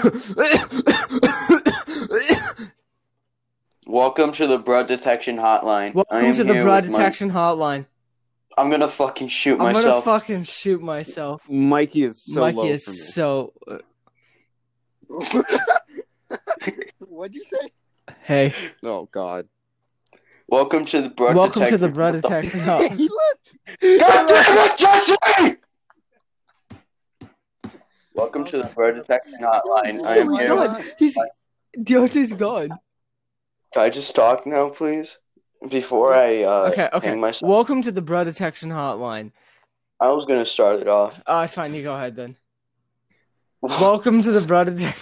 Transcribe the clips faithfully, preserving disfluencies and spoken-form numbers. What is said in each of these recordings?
Welcome to the blood detection hotline. Welcome to the blood detection my... hotline. I'm gonna fucking shoot I'm myself. I'm gonna fucking shoot myself. Mikey is so Mikey low is for me. so. What'd you say? Hey. Oh God. Welcome to the blood. Welcome detection. to the blood detection hotline. He God damn it, Jesse! Welcome to the blood detection hotline. I am He's here. gone. He's Deontay's gone. Can I just talk now, please? Before I uh, okay, okay. hang myself. Welcome to the blood detection hotline. I was gonna start it off. Oh, it's fine. You go ahead then. Welcome to the blood detection.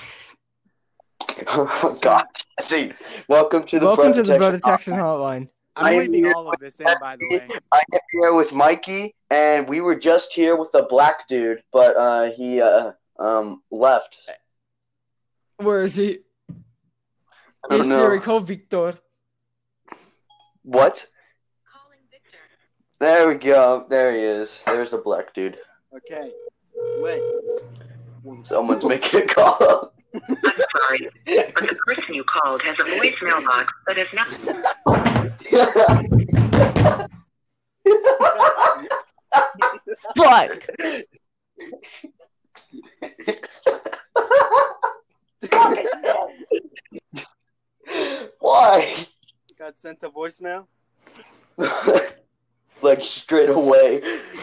Oh God, Jesse! Welcome to the Welcome blood to the blood detection detection hotline. I'm I am leaving here all of this in, by the way. I am here with Mikey, and we were just here with a black dude, but uh, he uh, um left. Where is he? I don't Hey know. Siri, call Victor. What? Calling Victor. There we go. There he is. There's the black dude. Okay. Wait. Someone's making a call. I'm sorry, but the person you called has a voicemail box that is not. Fuck! Why? Got sent a voicemail? Like straight away.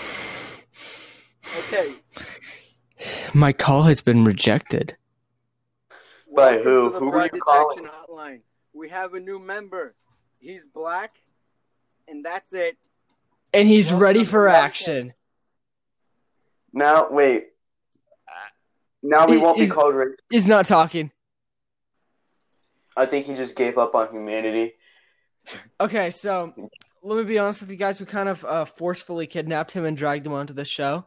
Okay. My call has been rejected. By Welcome who? to the Who were Blood you calling? Detection Hotline. We have a new member. He's black, and that's it. And he's Welcome ready to for the action. Now, wait. Now we He- won't be he's- called rich. He's not talking. I think he just gave up on humanity. Okay, so let me be honest with you guys. We kind of uh, forcefully kidnapped him and dragged him onto the show.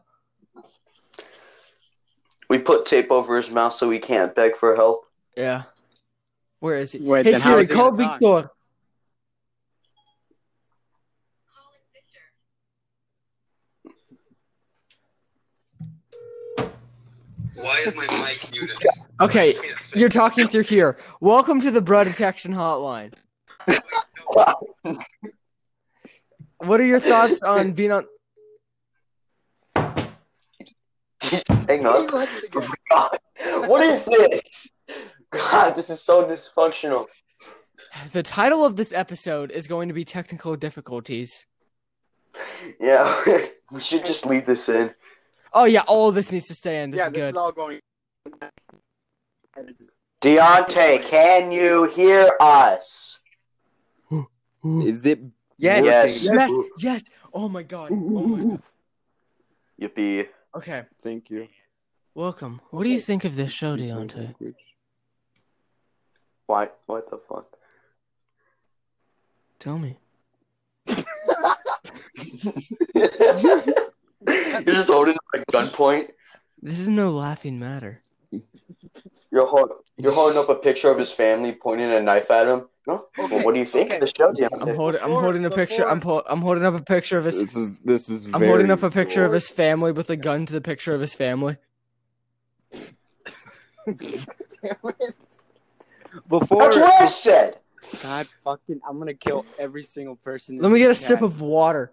We put tape over his mouth so he can't beg for help. Yeah. Where is he? Wait, hey then how Siri, is he call gonna talk? Victor. Calling Victor. Why is my mic muted? Okay, you're talking through here. Welcome to the blood detection hotline. What are your thoughts on being on? Hang on. God, what is this? God, this is so dysfunctional. The title of this episode is going to be technical difficulties. Yeah, we should just leave this in. Oh yeah, all of this needs to stay in. This yeah, is this good. is all going. Deontay, can you hear us? Is it? Yes. Yes. Yes, yes. Oh my god. Oh my god. Yippee. Okay, Thank you. welcome. What do you think of this show, Deontay? Why? What the fuck? Tell me. You're just holding a gunpoint. This is no laughing matter. You're hold, You're holding up a picture of his family, pointing a knife at him. No. Okay, Well, what do you think okay. of the show, I'm Deontay? holding. I'm Before- holding a picture. I'm. before- Po- I'm holding up a picture of his. This is this is. I'm very holding up a picture of cool. his family with a gun to the picture of his family. Before. That's what I said. God fucking, I'm gonna kill every single person. Let me get a sip of water.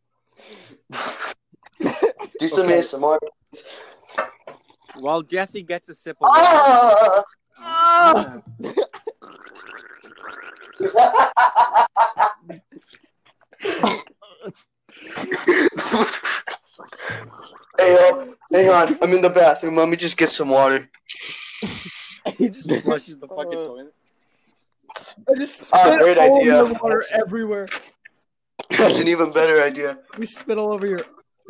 Do some Okay. A S M R. While Jesse gets a sip of water. Ah! Ah! Hey, yo, hang on. I'm in the bathroom. Let me just get some water. He just flushes the fucking toilet. I just Ah, spit great all idea. the water everywhere. That's an even better idea. We spit all over your.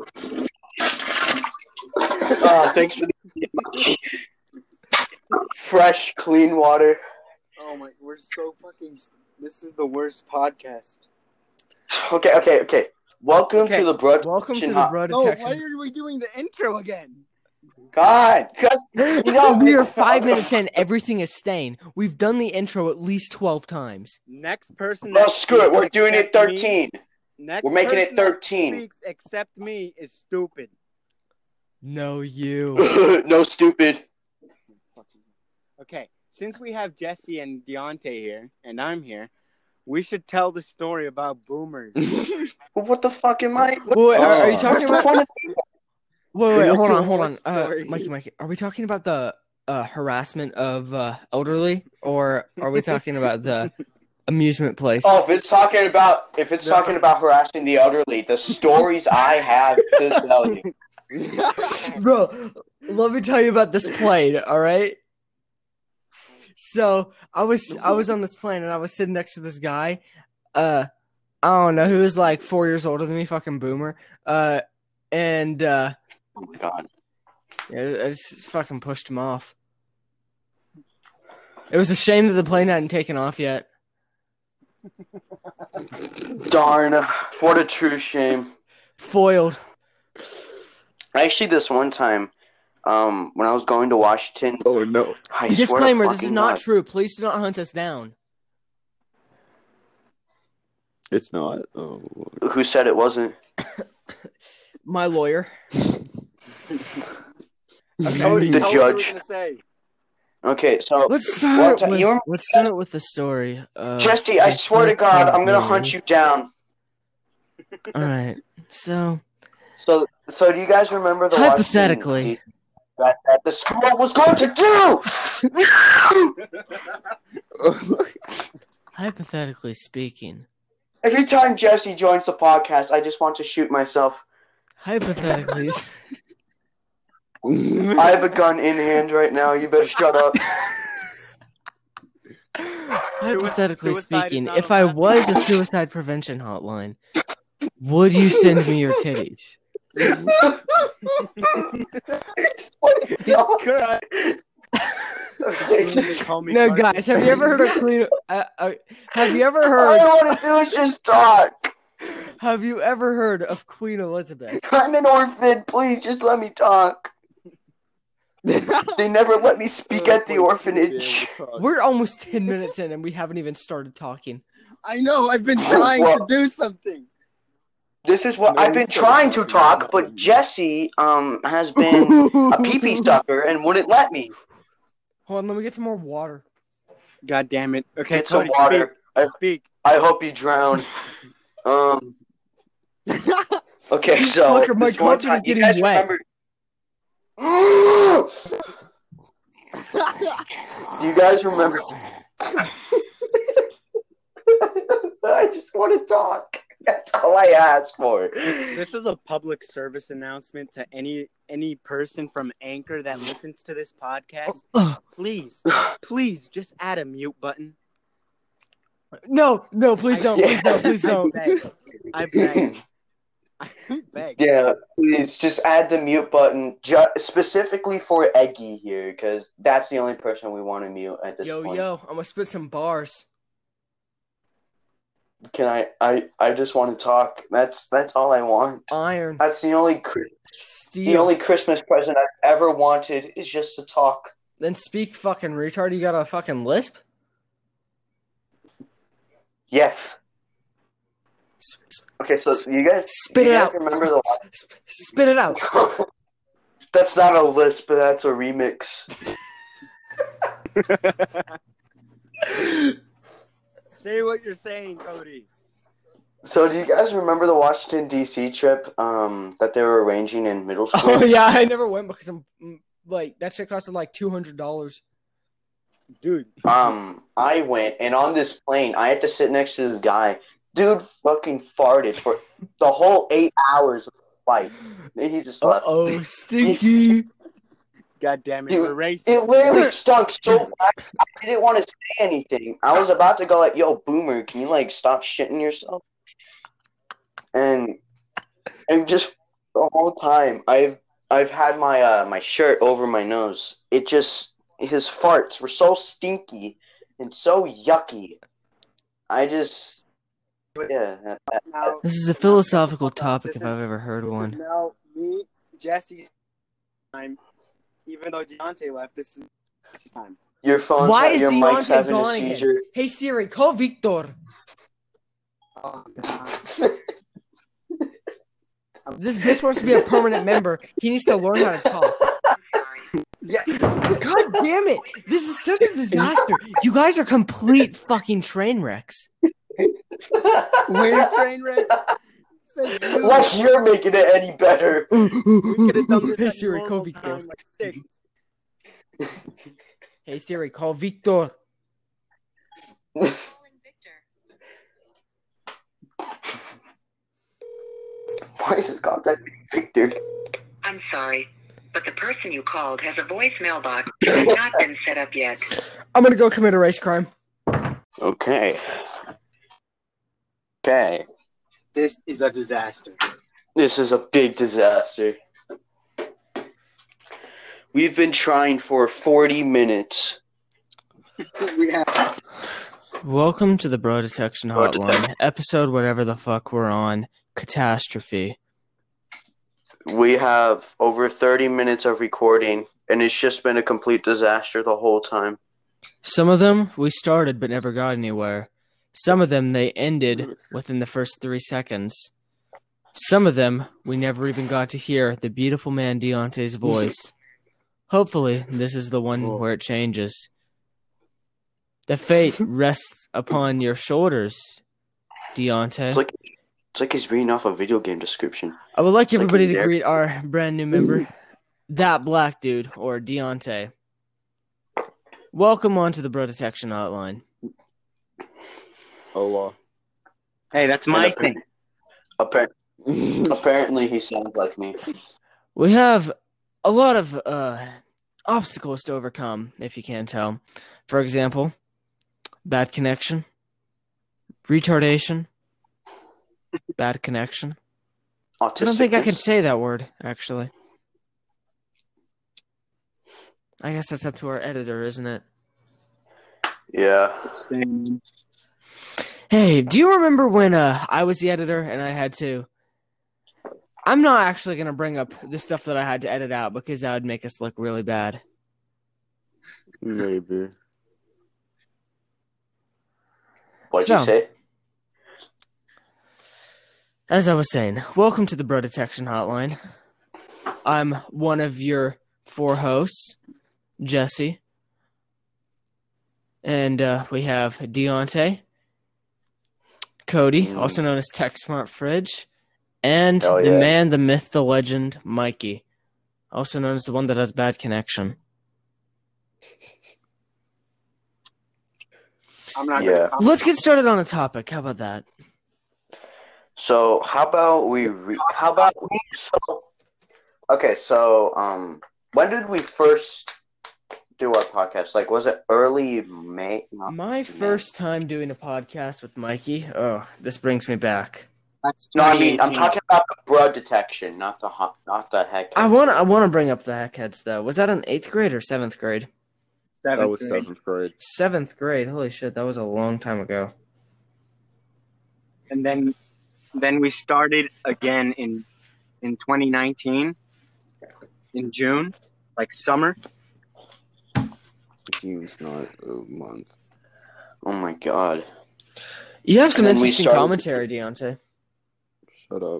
Ah, thanks for the fresh, clean water. Oh my, we're so fucking. This is the worst podcast. Okay, okay, okay. Welcome Okay. to the blood. Welcome to detection the hot- blood No, why detection. are we doing the intro again? God, because you know We are five minutes in. Everything is staying. We've done the intro at least twelve times. Next person. Well, that screw it. speaks We're doing it except me- thirteen. Next We're making it person that thirteen. Speaks except me is stupid. No, you. No, stupid. Okay, since we have Jesse and Deontay here, and I'm here, we should tell the story about boomers. Well, what the fuck am I? What, Wait, are, are you Oh. talking what's the about? point of Wait, wait, What's hold your on, hold war on. Uh, story? Mikey, Mikey, are we talking about the uh, harassment of uh, elderly, or are we talking about the amusement place? Oh, if it's talking about if it's No. talking about harassing the elderly, the stories I have to tell you. Bro, let me tell you about this plane, all right? So I was I was on this plane and I was sitting next to this guy. Uh I don't know, who was like four years older than me, fucking boomer. Uh and uh Oh my god. yeah, I just fucking pushed him off. It was a shame that the plane hadn't taken off yet. Darn. What a true shame. Foiled. Actually, this one time, um, when I was going to Washington, Oh no. I swear to Disclaimer, this is fucking not God. true. Please do not hunt us down. It's not. Oh. Who said it wasn't? My lawyer. Cody, The tell judge. what you were gonna say. Okay, so Let's start Well, with, you remember- let's start with the story. Uh, Jesse, I swear to God, I'm gonna hunt you down. Alright, so So, so do you guys remember the Hypothetically. Washington, that, that the school was going to do? hypothetically speaking, Every time Jesse joins the podcast, I just want to shoot myself. hypothetically, I have a gun in hand right now. You better shut up. hypothetically Suicide is speaking, not if I allowed. was a suicide prevention hotline, would you send me your titties? Correct. They call me No, Carson. guys, have you ever heard of Queen? Uh, uh, have you ever All heard? I want to do is just talk. Have you ever heard of Queen Elizabeth? I'm an orphan. Please, just let me talk. They never let me speak at the orphanage. We're almost ten minutes in and we haven't even started talking. I know. I've been trying Well- to do something. This is what No, I've you been said trying to talking. talk, but Jesse um has been a pee-pee sucker and wouldn't let me. Hold on, let me get some more water. God damn it. Okay, Get some Cody, water. I, speak. Speak. I hope you drown. Um. Okay, so Look, my this one carpet time, is you getting guys wet. remember? Do you guys remember? I just want to talk. That's all I asked for. This is a public service announcement to any any person from Anchor that listens to this podcast. Ugh. Please, please, just add a mute button. No, no, please don't, please don't, please I don't. beg. I beg. I beg. Yeah, please just add the mute button, ju- specifically for Eggy here, because that's the only person we want to mute at this Yo, point. yo, I'm gonna spit some bars. Can I? I I just want to talk. That's that's all I want. Iron, That's the only Chri- steel. the only Christmas present I've ever wanted is just to talk. Then speak, fucking retard. You got a fucking lisp? Yes. S- s- Okay, so you guys Spit you it guys out. remember the Sp- Spit it out. That's not a list, but that's a remix. Say what you're saying, Cody. So do you guys remember the Washington D C trip um that they were arranging in middle school? Oh yeah, I never went because I'm mm, like that shit costed like two hundred dollars. Dude. Um, I went, and on this plane, I had to sit next to this guy. Dude fucking farted for the whole eight hours of the flight. And he just Uh left. oh, stinky. God damn it. Dude, We're racist. It literally stunk so bad. I didn't want to say anything. I was about to go like, yo, Boomer, can you, like, stop shitting yourself? And and just the whole time, I've I've had my uh, my shirt over my nose. It just, his farts were so stinky and so yucky. I just, yeah. that- that- Now, This is a philosophical Hold on, topic this if is- I've ever heard this one. is now me, Jesse, time. Even though Deontay left, this is Jesse's time. Your phone's, Why ha- is your mic's Deontay having a gone again? seizure. Hey Siri, call Victor. Oh, God. This bitch wants to be a permanent member. He needs to learn how to talk. Yeah. God damn it! This is such a disaster. You guys are complete fucking train wrecks. We're train wreck. Says you. Like you're making it any better. We could have done this Hey at Siri, call normal Victor. time, like six. Hey Siri, call Victor. Why is his contact name Victor? I'm sorry, but the person you called has a voicemail box that has not been set up yet. I'm gonna go commit a race crime. Okay. Okay. This is a disaster. This is a big disaster. We've been trying for forty minutes. We have. Welcome to the Bro Detection Bro Hotline, episode whatever the fuck we're on, Catastrophe. We have over thirty minutes of recording, and it's just been a complete disaster the whole time. Some of them we started but never got anywhere. Some of them they ended within the first three seconds. Some of them we never even got to hear the beautiful man Deontay's voice. Hopefully, this is the one where it changes. The fate rests upon your shoulders, Deontay. It's like it's like he's reading off a video game description. I would like like everybody he's to there. greet our brand new member, that black dude, or Deontay. Welcome on to the Bro Detection Hotline. Allah. Hey, that's my thing. Appar- Apparently, he sounds like me. We have a lot of uh, obstacles to overcome, if you can't tell. For example, bad connection, retardation, bad connection. Autistic. I don't think I can say that word, actually. I guess that's up to our editor, isn't it? Yeah. Hey, do you remember when uh, I was the editor and I had to... I'm not actually going to bring up the stuff that I had to edit out because that would make us look really bad. Maybe. What'd So- you say? As I was saying, welcome to the Bro Detection Hotline. I'm one of your four hosts, Jesse. And uh, we have Deontay, Cody, Mm. also known as Tech Smart Fridge, and Hell the yeah. man, the myth, the legend, Mikey, also known as the one that has bad connection. I'm not Yeah. gonna Let's get started on a topic. How about that? So how about we? Re- how about we? So, okay, so um, when did we first do our podcast? Like, was it early May? Not My May. first time doing a podcast with Mikey. Oh, this brings me back. That's No, I mean I'm twenty eighteen. talking about the blood detection, not the hot, not the heck. I want to. I want to bring up the Heckheads though. Was that in eighth grade or seventh grade? Seventh That was grade. seventh grade. Seventh grade. Holy shit, that was a long time ago. And then, then we started again in in twenty nineteen, in June, like summer. June's not a month. Oh my god. You have some And then we interesting started- commentary, Deontay. Shut up.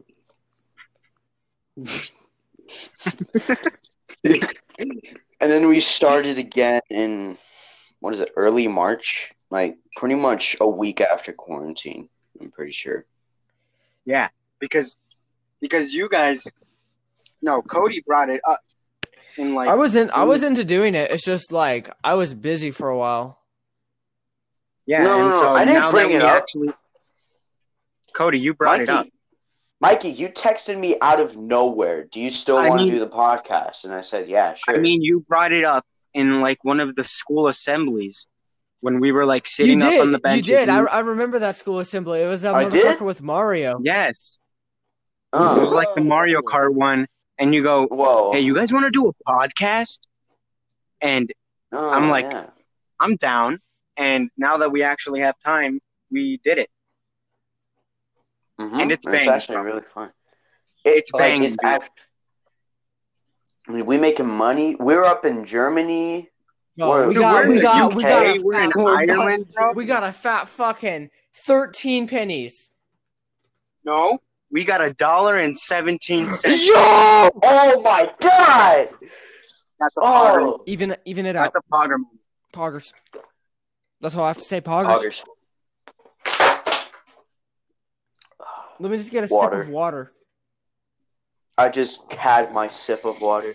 And then we started again in what is it? Early March, like pretty much a week after quarantine. I'm pretty sure. Yeah, because because you guys, no, Cody brought it up in like I was in. I was into doing it. It's just like I was busy for a while. yeah, No, and no, no, so I didn't now bring that it we up. actually, Cody, you brought it up. Mikey, Mikey, you texted me out of nowhere. Do you still I want mean- to do the podcast? And I said, yeah, sure. I mean, you brought it up in like one of the school assemblies when we were like You sitting up did. on the You bench. did. I, I remember that school assembly. It was that I did? motherfucker with Mario. yes, it oh, was like the Mario Kart one, and you go, whoa. "Hey, you guys want to do a podcast?" And Oh, I'm like- yeah. I'm down. And now that we actually have time, we did it. Mhm. and it's it's banging, actually bro. really fun. It's like, banging, It's dude. act- I mean, we making money. We're up in Germany. No, We're- we Dude, got. we're in We the got. U We K. got. A We're in fat, Ireland, bro. we got a fat fucking thirteen pennies. No, we got a dollar and seventeen cents. Yo! Oh my god! That's a Pogger. Oh, Even even it out. That's a Pogger moment. Poggers. That's all I have to say. Poggers. Poggers. Let me just get a Water. sip of water. I just had my sip of water.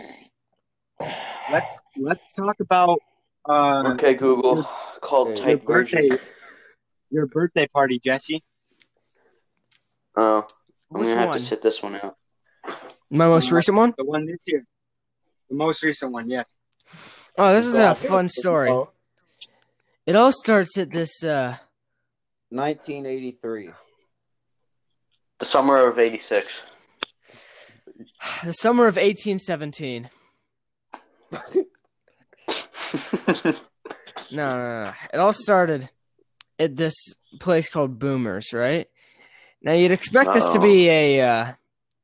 Let's let's talk about uh, Okay, Google. Called Your your type birthday, version. your birthday party, Jesse. Oh, I'm Which gonna have one? to sit this one out. My most recent one? The one this year, the most recent one. Yes. Oh, this is a Yeah. fun story. Oh, It all starts at this, uh, nineteen eighty-three. The summer of eighty-six. the summer of eighteen seventeen. No, no, no. It all started at this place called Boomers, right? Now, you'd expect this to be a, uh,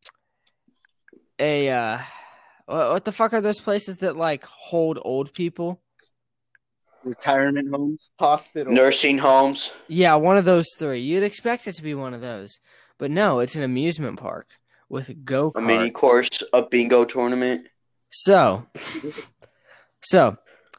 a, uh, what what the fuck are those places that, like, hold old people? Retirement homes. Hospital. Nursing homes. Yeah, one of those three. You'd expect it to be one of those. But no, it's an amusement park with go A mini karts. course. A bingo tournament. So, so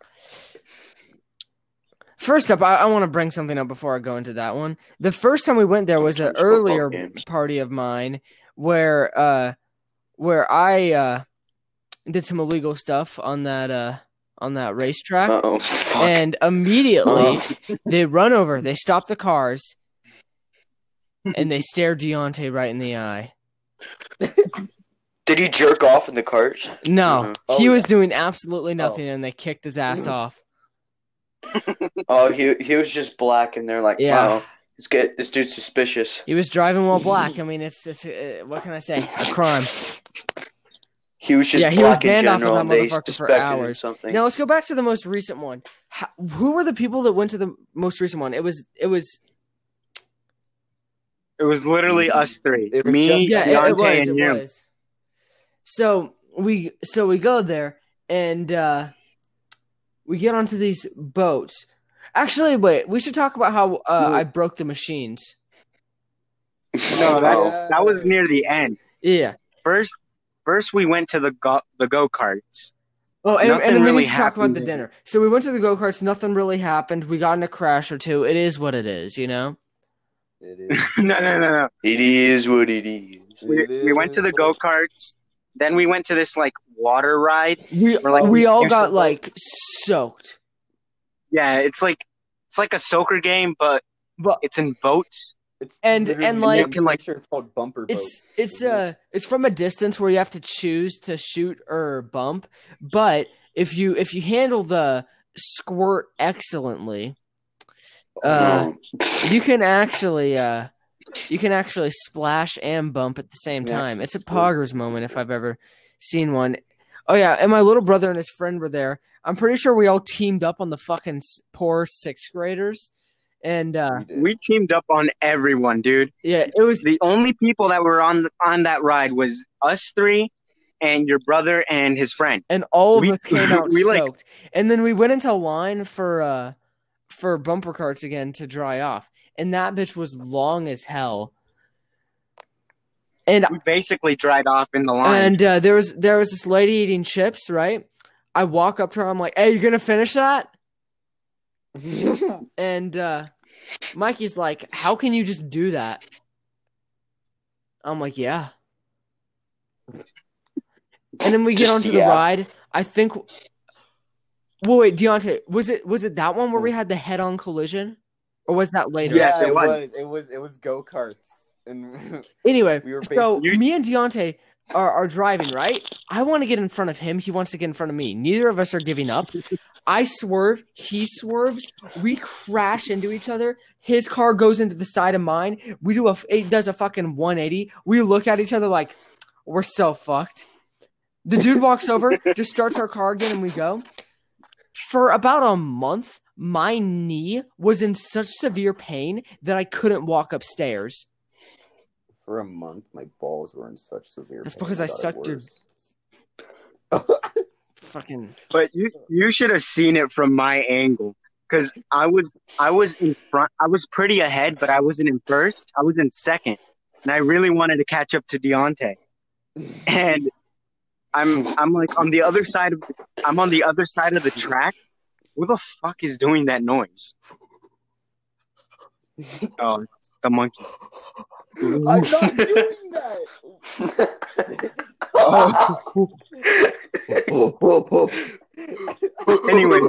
first up, I, I want to bring something up before I go into that one. The first time we went there was an Sometimes football earlier games. party of mine where, uh, where I uh, did some illegal stuff on that uh, on that racetrack, Uh oh. and immediately Oh. they run over, they stop the cars, and they stare Deontay right in the eye. Did he jerk off in the cart? No, Mhm. Oh, he was yeah. doing absolutely nothing, and they kicked his ass off. Oh, he he was just black, and they're like, Yeah. "Oh, this get this dude's suspicious." He was driving while black. I mean, it's just uh, what can I say? A crime. He was just Yeah, he was black in banned off of general, that and they motherfucker for suspected him hours. something. Now let's go back to the most recent one. How, who were the people that went to the most recent one? It was it was It was literally us three. It was Me, just- yeah, it, Deontay, it was and it you. was. So we so we go there and uh, we get onto these boats. Actually, wait, we should talk about how uh, I broke the machines. No, that Oh. that was near the end. Yeah. First, first we went to the go the go karts. Oh, and, Nothing and then we really need to talk about happened the there. dinner. So we went to the go karts. Nothing really happened. We got in a crash or two. It is what it is, you know. It is. no, no, no, no. It is what it is. We, It we went to the is. go karts. Then we went to this like water ride. We We're like- we all you're got supposed- like soaked, Yeah, it's like it's like a soccer game, but but it's in boats. It's And- literally- and, I'm like- pretty like- sure it's called bumper boats. it's it's isn't it? uh it's from a distance where you have to choose to shoot or bump. But if you if you handle the squirt excellently, uh, you can actually uh you can actually splash and bump at the same Yeah, time. It's a squirt. poggers moment if I've ever seen one. Oh yeah, and my little brother and his friend were there. I'm pretty sure we all teamed up on the fucking s- poor sixth graders, and uh, We did. We teamed up on everyone, dude. yeah, it was The only people that were on on that ride was us three and your brother and his friend. and all of We- us came out we, like- soaked. And then we went into line for uh for bumper carts again to dry off, and that bitch was long as hell. And We basically dried off in the line. and uh, there was there was this lady eating chips, right? I walk up to her, I'm like, "Hey, you gonna finish that?" And uh, Mikey's like, "How can you just do that?" I'm like, "Yeah." And then we get Just, onto the yeah. ride. I think. Well, wait, Deontay, was it was it that one where we had the head-on collision, or was that later? Yes, yeah, it it was. was. It was. It was go karts, and Anyway, We were so basically- me and Deontay are, are driving, right? I want to get in front of him. He wants to get in front of me. Neither of us are giving up. I swerve. He swerves. We crash into each other. His car goes into the side of mine. We do a. It does a fucking one eighty. We look at each other like we're so fucked. The dude walks over, just starts our car again, and we go. For about a month, my knee was in such severe pain that I couldn't walk upstairs. for a month, my balls were in such severe. That's pain, because I thought it sucked your- worse. Fucking. But you you should have seen it from my angle, because I was I was in front. I was pretty ahead, but I wasn't in first. I was in second, and I really wanted to catch up to Deontay. And I'm I'm like on the other side of I'm on the other side of the track. Who the fuck is doing that noise? Oh, it's the monkey. I'm not doing that. Anyway,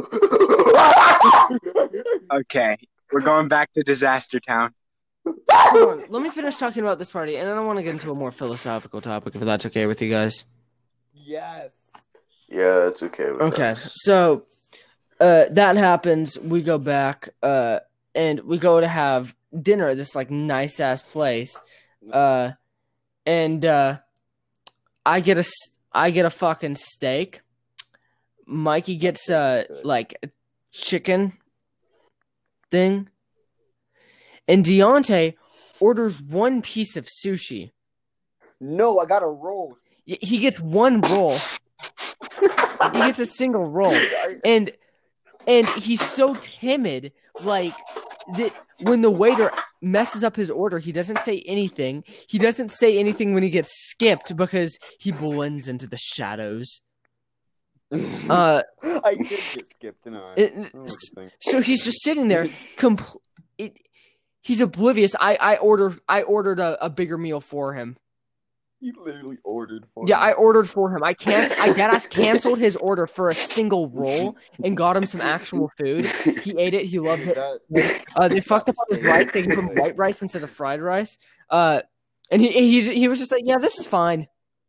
okay, we're going back to Disaster Town. Hold on. Let me finish talking about this party, and then I want to get into a more philosophical topic, if that's okay with you guys. Yes. Yeah, it's okay with Okay, us. so uh, that happens. We go back, uh, and we go to have dinner at this like nice ass place, uh, and uh, I get a s- I get a fucking steak. Mikey gets uh like a chicken thing, and Deontay orders one piece of sushi. No, I got a roll. Y- He gets one roll. He gets a single roll, and and he's so timid, like that when the waiter messes up his order, he doesn't say anything. He doesn't say anything when he gets skipped because he blends into the shadows. Uh, I did get skipped, didn't I? it- I don't know what to think. so he's just sitting there, compl- it, he's oblivious. I I ordered I ordered a, a bigger meal for him. You literally ordered for Yeah, me. I ordered for him. I can't. I deadass canceled his order for a single roll and got him some actual food. He ate it. He loved it. That, Uh, they fucked up on his rice. They gave him white rice instead of fried rice. Uh, and he he he was just like, yeah, this is fine.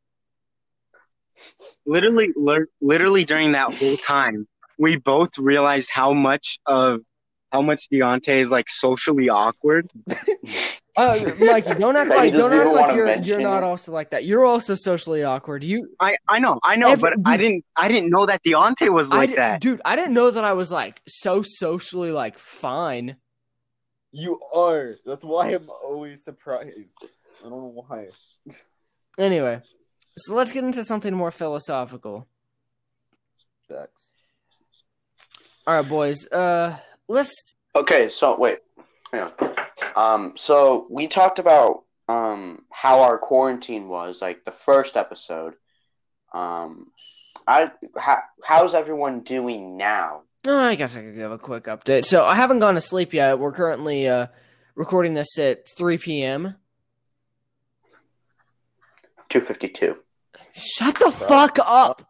Literally, li- literally during that whole time, we both realized how much of how much Deontay is like socially awkward. Uh, Mikey, don't act He like doesn't don't act even like wanna you're mention you're not it. also like that. You're also socially awkward. You, I, I know, I know, Every- but I dude. didn't I didn't know that Deontay was I like di- that. dude. I didn't know that I was like so socially like fine. you are. That's why I'm always surprised. I don't know why. Anyway, so let's get into something more philosophical. Sex. All right, boys. Uh, let's. Okay, so wait, hang on. Um, so we talked about um how our quarantine was, like the first episode. Um, I how, how's everyone doing now? Oh, I guess I could give a quick update. So I haven't gone to sleep yet. We're currently uh recording this at three p.m. Two fifty two. Shut the fuck up.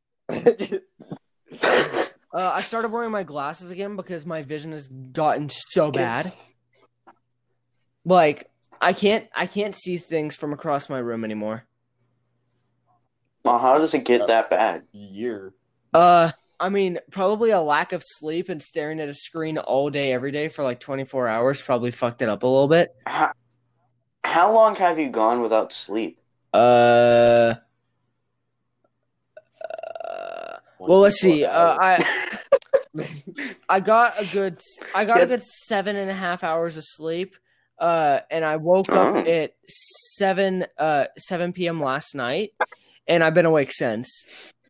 Uh, I started wearing my glasses again because my vision has gotten so bad. Like I can't, I can't see things from across my room anymore. Well, how does it get that bad? Year. Uh, I mean, probably a lack of sleep and staring at a screen all day, every day for like twenty-four hours probably fucked it up a little bit. How, how long have you gone without sleep? Uh, uh well, let's see. Uh, I I got a good, I got a good seven and a half hours of sleep. Uh, and I woke up Oh. at seven, uh, seven p.m. last night, and I've been awake since.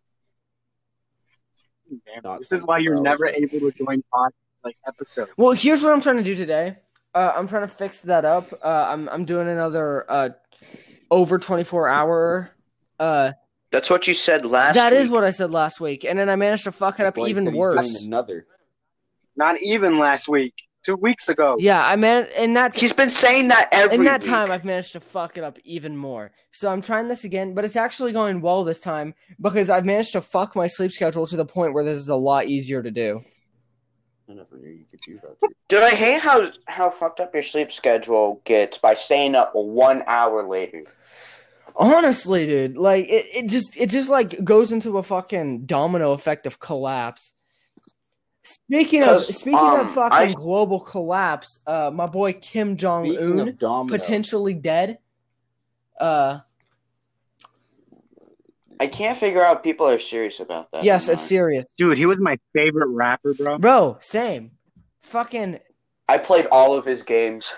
Not This is why you're twenty-four never hours. able to join pod like episodes. Well, here's what I'm trying to do today. Uh, I'm trying to fix that up. Uh, I'm I'm doing another uh over twenty-four hour. Uh, That's what you said last that is week. what I said last week, and then I managed to fuck it up Well, he even said he's worse. doing another. Not even last week, two weeks ago. Yeah, I man, and that's He's been saying that every in that week. time I've managed to fuck it up even more. So I'm trying this again, but it's actually going well this time because I've managed to fuck my sleep schedule to the point where this is a lot easier to do. I never knew you could do that. Too. Dude, I hate how how fucked up your sleep schedule gets by staying up one hour later. Honestly, dude, like it, it just it just like goes into a fucking domino effect of collapse. Speaking of 'Cause, speaking um, of fucking I- global collapse, uh, my boy Kim Jong Speaking Un of domino, potentially dead. Uh, I can't figure out if people are serious about that. yes, or it's not. serious, Dude, he was my favorite rapper, bro. bro. Same, fucking I played all of his games.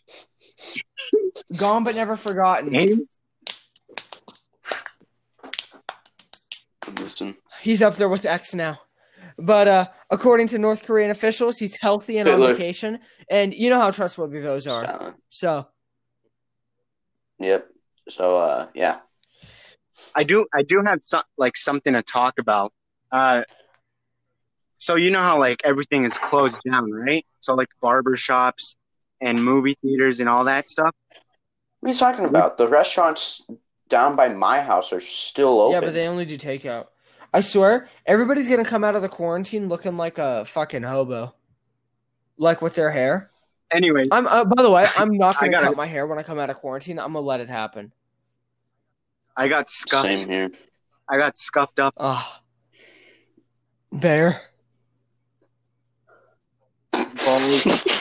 gone but never forgotten. Games? Listen, He's up there with X now. But uh, according to North Korean officials, he's healthy and on Hitler. vacation. And you know how trustworthy those are. silent. So, Yep. So, uh, yeah. I do I do have some like something to talk about. Uh, so you know how like everything is closed down, right? So like barber shops and movie theaters and all that stuff. What are you talking about? The restaurants down by my house are still open. Yeah, but they only do takeout. I swear, everybody's gonna come out of the quarantine looking like a fucking hobo, like with their hair. Anyway, I'm. Uh, by the way, I'm not I gonna gotta- cut my hair when I come out of quarantine. I'm gonna let it happen. I got scuffed. Same here. I got scuffed up. Ah, bear. Balls.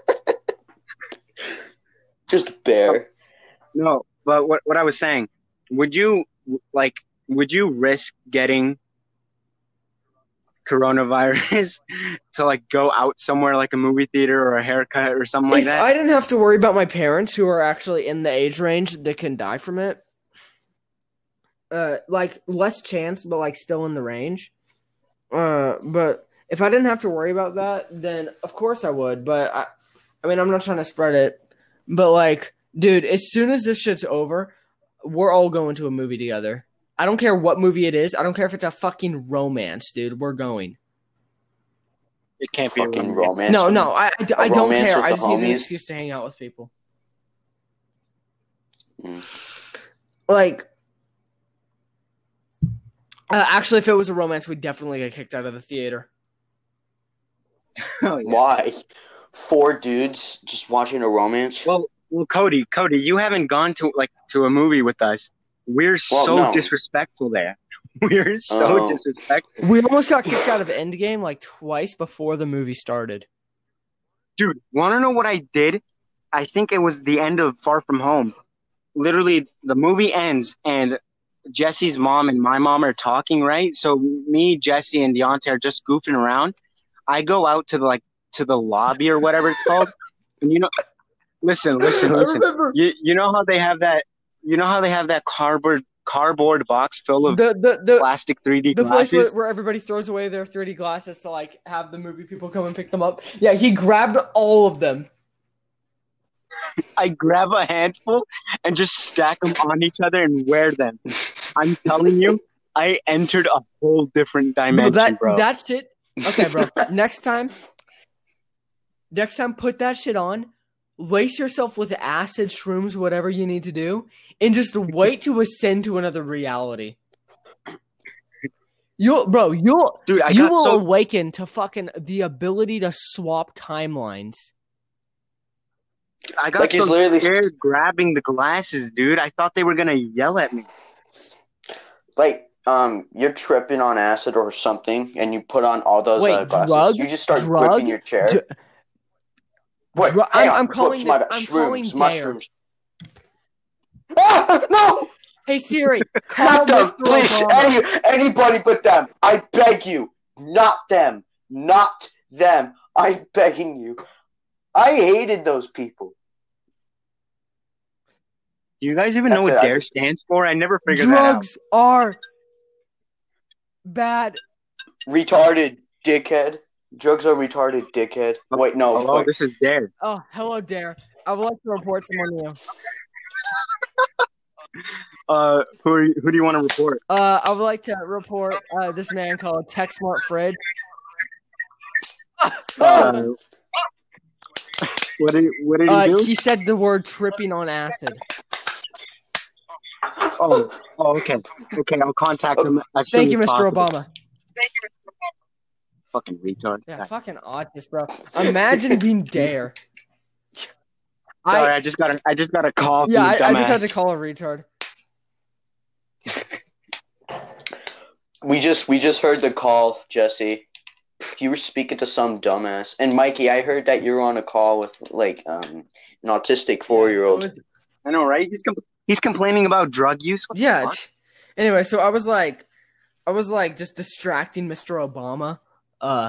Just bear. No, but what what I was saying, would you like would you risk getting coronavirus to like go out somewhere like a movie theater or a haircut or something like If that? I didn't have to worry about my parents, who are actually in the age range that can die from it, uh, like less chance, but like still in the range. Uh, but if I didn't have to worry about that, then of course I would. But I, I mean, I'm not trying to spread it. But like, dude, as soon as this shit's over, we're all going to a movie together. I don't care what movie it is. I don't care if it's a fucking romance, dude. We're going. It can't be a Fucking romance. romance. No, no, I, I, I don't romance care. with I the just need an homies? excuse to hang out with people. Mm. Like, uh, actually, if it was a romance, we'd definitely get kicked out of the theater. Oh, yeah. Why? Four dudes just watching a romance? Well, well, Cody, Cody, you haven't gone to like to a movie with us. We're Well, so no. disrespectful there. We're so Oh. disrespectful. We almost got kicked out of Endgame like twice before the movie started. Dude, want to know what I did? I think it was the end of Far From Home. Literally, the movie ends and Jesse's mom and my mom are talking, right? So me, Jesse, and Deontay are just goofing around. I go out to the like to the lobby or whatever it's called, and you know, listen, listen, I listen. remember You you know how they have that? You know how they have that cardboard cardboard box full of the the the, plastic three D the place where, glasses? where everybody throws away their three D glasses to like have the movie people come and pick them up. Yeah, he grabbed all of them. I grab a handful and just stack them on each other and wear them. I'm telling you, I entered a whole different Bro, dimension, that bro. that shit. Okay, bro. next time, next time, put that shit on. Lace yourself with acid, shrooms, whatever you need to do, and just wait to ascend to another reality. You'll, bro, you'll, Dude, I you got will so awaken to fucking the ability to swap timelines. I got Like, he's so literally- scared grabbing the glasses, dude. I thought they were gonna yell at me. Like, um, you're tripping on acid or something, and you put on all those Wait, uh, glasses. drug? You just start Drug? gripping your chair. Dr- Wait, Dru- hang I'm- on. I'm calling Whoops, my it- bad. I'm Shrooms, calling Dare. mushrooms. Ah, no! Hey Siri, call Not them, Mister please. Obama. Any, anybody but them. I beg you. Not them. Not them. I'm begging you. I hated those people. Do you guys even know That's what it, I DARE just- stands for? I never figured that out. Drugs are bad. Retarded dickhead. Drugs are retarded dickhead. Wait, no. Hello, wait. this is DARE. Oh, hello, Dare. I would like to report someone new. Uh, who are you, who do you want to report? Uh, I would like to report uh, this man called Tech Smart Fred. Uh, what did what did he Uh, do? he said the word tripping on acid. Oh, oh, okay, okay. I'll contact him as soon Thank you, as Mister possible. Obama. Fucking retard. Yeah, fucking autist, bro. Imagine being Dare. Sorry, I, I, just got a I just got a call. From yeah, the I, I just had dumbass. to call a retard. We just we just heard the call, Jesse. You were speaking to some dumbass. And Mikey, I heard that you were on a call with like um an autistic four year It old. was- I know, right? He's com- he's complaining about drug use. What the Yeah. fuck? it's- Anyway, so I was like, I was like just distracting Mister Obama. Uh,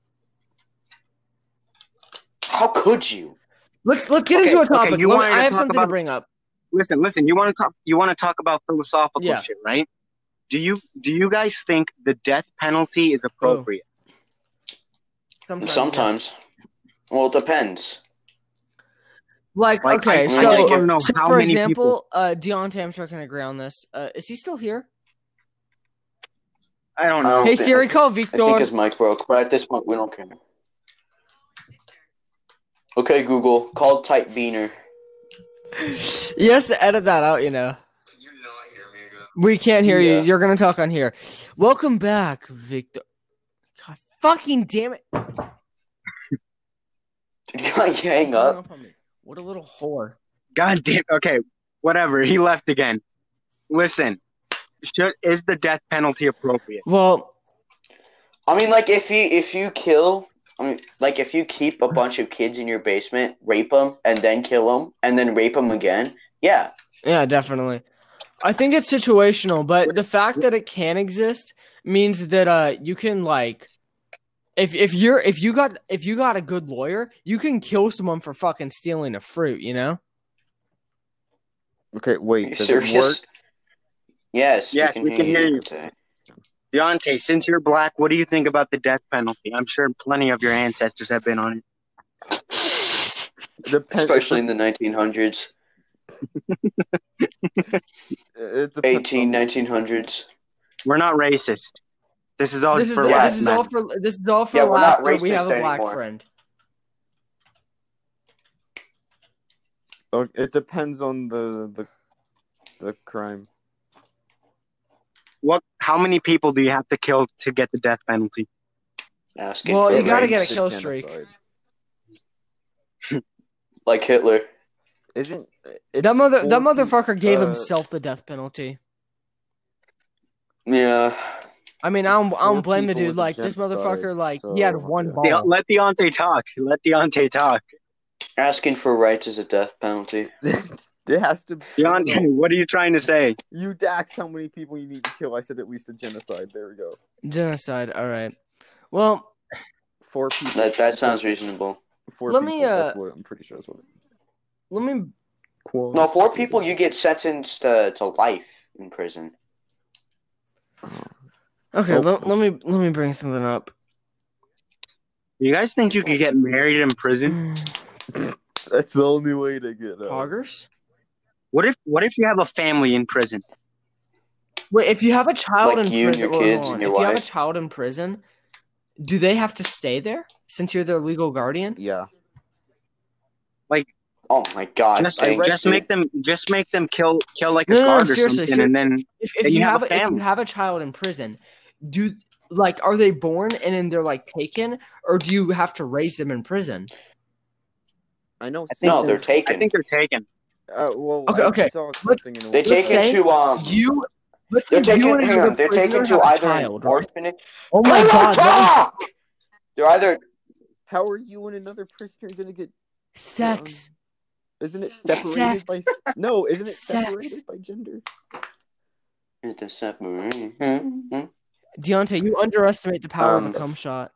How could you? let's let's get Okay, into a okay, topic. you Let me- wanted to I have talk something to about- bring up. Listen, listen. You want to talk? You want to talk about philosophical Yeah. shit, right? Do you do you guys think the death penalty is appropriate? Sometimes. Sometimes. Well, it depends. Like, Like, okay, I- I so, just wanna know so how for many example, uh, Deontay, I'm sure can agree on this. Uh, is he still here? I don't I know. don't Hey think- Siri, call I think Victor. his mic broke, but at this point, we don't care. Okay, Google, call type Beaner. He has to edit that out, you know. Can you not hear me again? We can't hear Yeah. you. You're gonna talk on here. Welcome back, Victor. God, fucking damn it! Did you like hang Hung up? on me. What a little whore. God damn. Okay, whatever. He left again. Listen, should, is the death penalty appropriate? Well, I mean, like if you if you kill, I mean, like if you keep a bunch of kids in your basement, rape them, and then kill them, and then rape them again, yeah, yeah, definitely. I think it's situational, but the fact that it can exist means that uh you can like if if you're if you got if you got a good lawyer, you can kill someone for fucking stealing a fruit, you know? Okay, Are wait. you Does serious? it work? Yes, Yes, we can hear you. Deontay. Deontay, since you're black, what do you think about the death penalty? I'm sure plenty of your ancestors have been on it. Depends. Especially in the nineteen hundreds, It depends eighteen, on- nineteen hundreds. We're not racist. This is all This is for this laughs, is man. all for this is all for Yeah, we're not laughter. We have a racist black anymore. friend. Oh, it depends on the the the crime. What? How many people do you have to kill to get the death penalty? Asking Well, for you gotta rights, get a kill streak. Genocide. like Hitler. Isn't That it's mother that four motherfucker gave uh, himself the death penalty. Yeah, I mean, I don't, I four don't blame the people dude. with a Like this genocide, motherfucker, like he had so, one yeah. ball. De- let Deontay talk. Let Deontay talk. asking for rights is a death penalty. It has to. Deontay, what are you trying to say? You asked how many people you need to kill. I said at least a genocide. There we go. Genocide. All right. Well, Four people. That that sounds reasonable. Four Let people. me, uh, That's what I'm pretty sure is what. let me. Quote. No, four people you get sentenced to, to life in prison. Okay, Oh. let, let me let me bring something up. You guys think you could get married in prison? That's the only way to get. Uh, Poggers. What if What if you have a family in prison? Wait, if you have a child Like in you and prison, your wait, kids hold and on. your if you have a wife? child in prison, do they have to stay there since you're their legal guardian? Yeah. Oh my god! Just, thank just you. make them Just make them kill kill like a No, no, no, guard or seriously, something, and then If, if Then you, you have, have a a, if you family. have a child in prison, do like are they born and then they're like taken, or do you have to raise them in prison? I know. I think No, they're some- taken. I think they're taken. Uh, well, Okay, I okay. saw Let's- something in a They're Let's taken say to um. You let's They're say you taken. and Hang another on. They're prisoner taken to have a either child, an right? orphanage. Oh my Let me god, let me talk! They're either How are you and another prisoner gonna get? sex. Isn't it separated Sex. by? No, isn't it Sex. separated by gender? It's a separate. Hmm? Deontay, you underestimate the power Um, of a cum shot.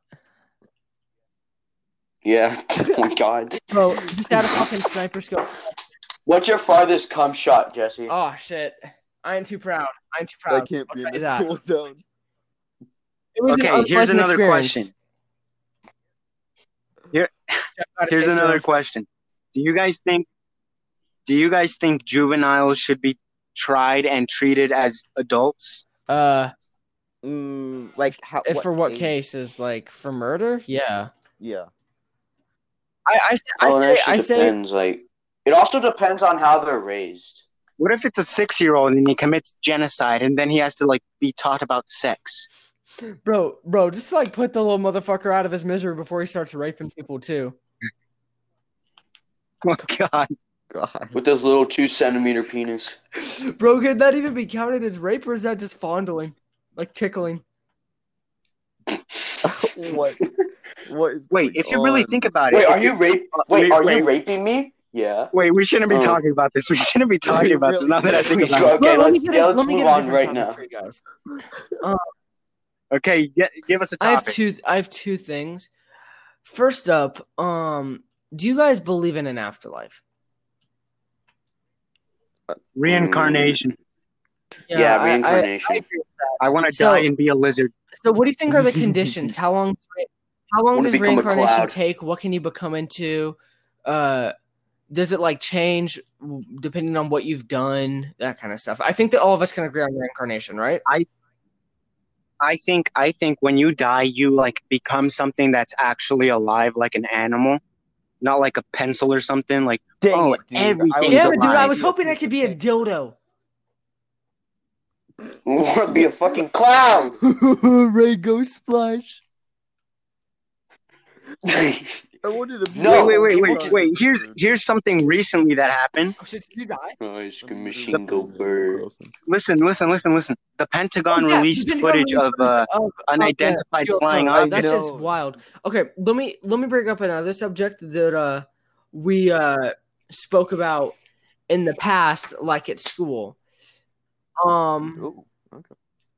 Yeah. Oh my god. Bro, just add a fucking sniper scope. What's your farthest cum shot, Jesse? Oh shit. I ain't too proud. I ain't too That proud. can't I'll be tell in you the that. school zone. It was an Okay, here's unpleasant another experience. question. Jeff got a Here's taste another of- question. Do you guys think Do you guys think juveniles should be tried and treated as adults? Uh, Mm, like how? if for what age? cases? Like for murder? Yeah. Yeah. I I, I Oh, it say actually I say depends. Like, it also depends on how they're raised. What if it's a six-year-old and he commits genocide and then he has to like be taught about sex? bro, bro, just like put the little motherfucker out of his misery before he starts raping people too. Oh God! God. With those little two centimeter penis. Bro, could that even be counted as rape, or is that just fondling, like tickling? what? What is? Wait, going if you really on? think about it, Wait, if are you- you rape? uh, Wait, wait, are wait. you raping me? Yeah. Wait, we shouldn't be Oh. talking about this. We shouldn't be talking You about this. really- Now that I think We about should- it. Okay, Let- let me let's- get yeah, a- let's let me move get a on different right topic now. for you guys. Okay, get, give us a I have topic. two. I have two things. First up, um, do you guys believe in an afterlife? Reincarnation. Yeah, I- I- reincarnation. I agree with that. I want to So- die and be a lizard. So, what do you think are the conditions? How long? How long Wanna does become a reincarnation cloud. take? What can you become into? Uh, does it like change depending on what you've done? That kind of stuff. I think that all of us can agree on reincarnation, right? I think I think when you die, you like become something that's actually alive, like an animal, not like a pencil or something. Like Dang oh, it, dude. everything's I was Damn it, dude! I alive. was hoping I could be a dildo. Want to be a fucking clown? Rainbow splash. I wanted to be No, wait, wait, wait, people wait, just- wait. Here's here's something recently that happened. Oh shit! Did you die? Ice cream machine go bird. Listen, listen, listen, listen. The Pentagon Oh, yeah, released the Pentagon footage released of uh, of- of unidentified the U F Os. flying I That objects. shit's know. wild. Okay, let me let me bring up another subject that uh we uh spoke about in the past, like at school. Um, Oh, okay.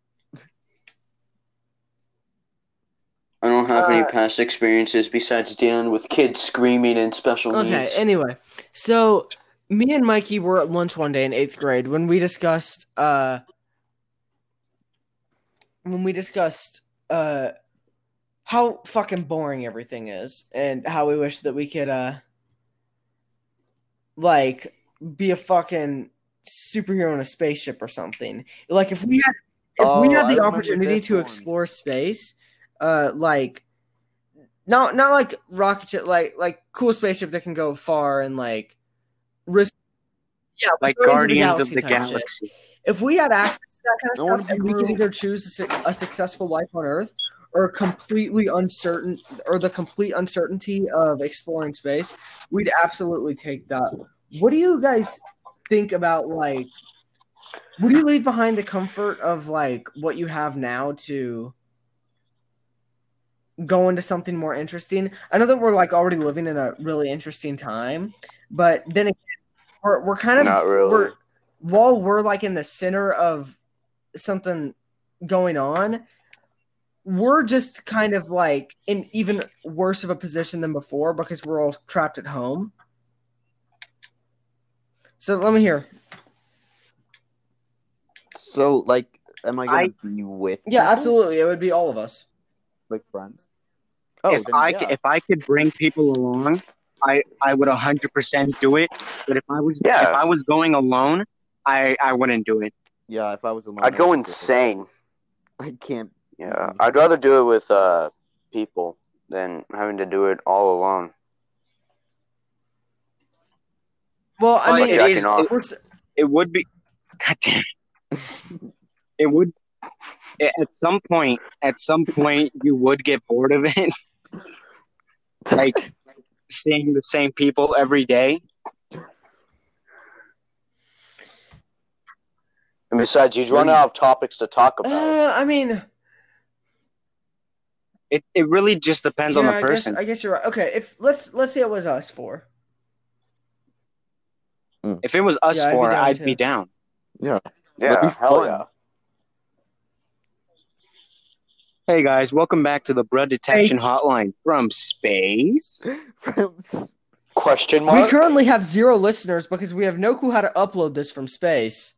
I don't have any Uh, past experiences besides dealing with kids screaming and special okay. needs. Anyway, so me and Mikey were at lunch one day in eighth grade when we discussed uh when we discussed uh how fucking boring everything is and how we wish that we could uh like be a fucking superhero in a spaceship or something. Like if we had if Oh, we had I the remember opportunity this to one. explore space, uh like not not like rocket ship, like like cool spaceship that can go far and like risk yeah, Like go into Guardians of the type shit. Galaxy. If we had access to that kind I of wanna stuff, be and we could Groot. either choose a, su- a successful life on Earth or completely uncertain, or the complete uncertainty of exploring space, we'd absolutely take that. What do you guys think about like? Would you leave behind the comfort of like what you have now to go into something more interesting? I know that we're like already living in a really interesting time, but then again, we're we're kind of Not really. we're while we're like in the center of something going on, we're just kind of like in even worse of a position than before because we're all trapped at home. So let me hear. So, like, am I gonna I- be with? Yeah, people? absolutely. It would be all of us. Like friends. Oh, if then, I yeah. c- if I could bring people along, I I would a hundred percent do it. But if I was Yeah. if I was going alone, I I wouldn't do it. yeah, if I was alone, I'd I go would do it. insane. I can't. Yeah, I'd rather do it with uh people than having to do it all alone. Well, I But mean, it jacking is off. it, we're s- it would be. God damn. It would a- at some point. At some point, you would get bored of it, like seeing the same people every day. And besides, you'd run out of topics to talk about. uh, I mean, It it really just depends on yeah, the I guess person. I guess you're right. Okay, if let's let's say it was us four. If it was us Yeah, I'd be four, down I'd too. be down. Yeah. Yeah, That'd be hell fun. yeah. Hey guys, welcome back to the Blood Detection Space. Hotline from space. From s- Question We mark? currently have zero listeners because we have no clue how to upload this from space.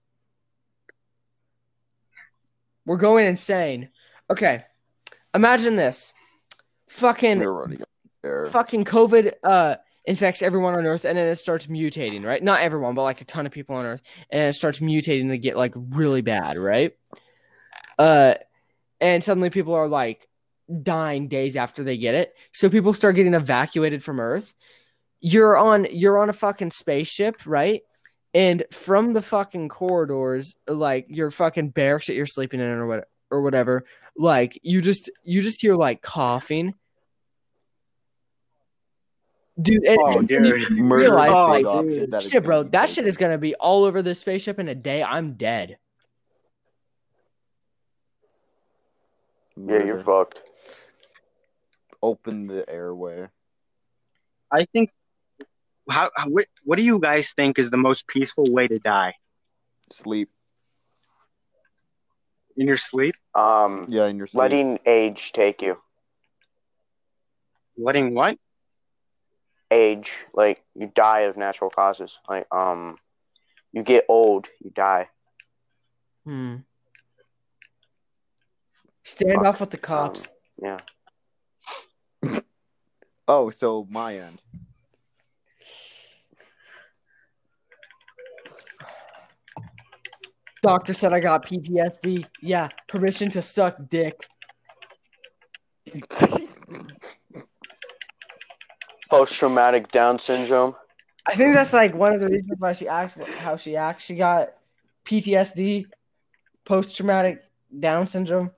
We're going insane. Okay, imagine this: fucking We're running up there. fucking COVID uh infects everyone on Earth, and then it starts mutating, right? Not everyone, but like a ton of people on Earth, and it starts mutating to get like really bad, right? Uh, and suddenly people are like dying days after they get it, so people start getting evacuated from Earth. You're on you're on a fucking spaceship, right? And from the fucking corridors, like your fucking barracks that you're sleeping in or what or whatever, like you just you just hear like coughing. Dude, and, Oh, and dude. you, you Murder realize, is the Oh, like, big option dude. that is shit, gonna bro, be that taken. shit is gonna be all over the spaceship in a day. I'm dead. Yeah, you're Murder. fucked. Open the airway. I think. How, how what, what do you guys think is the most peaceful way to die? Sleep. In your sleep? Um, Yeah, in your sleep. letting age take you. Letting what? Age, like you die of natural causes. Like um, you get old, you die. Hmm. Stand Fuck. off with the cops. Um, yeah. Oh, so my end. Doctor said I got P T S D. Yeah, permission to suck dick. Post-traumatic Down syndrome. I think that's like one of the reasons why she asked what- how she acts. She got P T S D, post traumatic Down syndrome.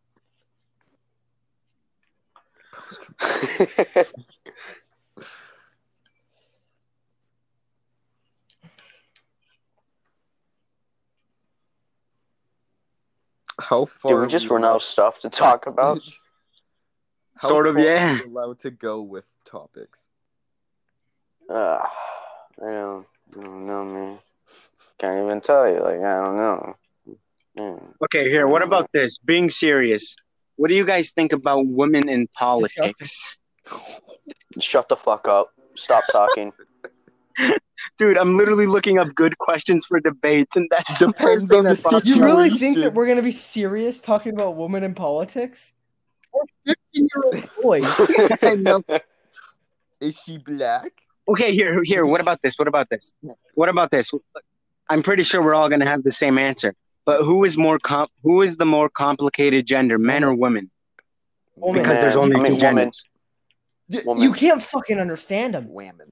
How far? Dude, we are just we run out allowed- of stuff to talk about. How Sort of, far are yeah. we allowed to go with topics? Uh, I don't, I don't know, man. Can't even tell you. Like, I don't know. Mm. Okay, here. What about this? Being serious. What do you guys think about women in politics? Shut the fuck up. Stop talking. Dude, I'm literally looking up good questions for debates, and that's the Depends first thing on that the pops You up. really Situation. think that we're gonna be serious talking about women in politics? We're fifteen-year-old boys. I know. Is she black? Okay, here, here. What about this? What about this? What about this? I'm pretty sure we're all gonna have the same answer. But who is more com- Who is the more complicated gender, men or women? Woman. Because there's Man, only I mean, two woman. genders. D- Woman. You can't fucking understand them. Women.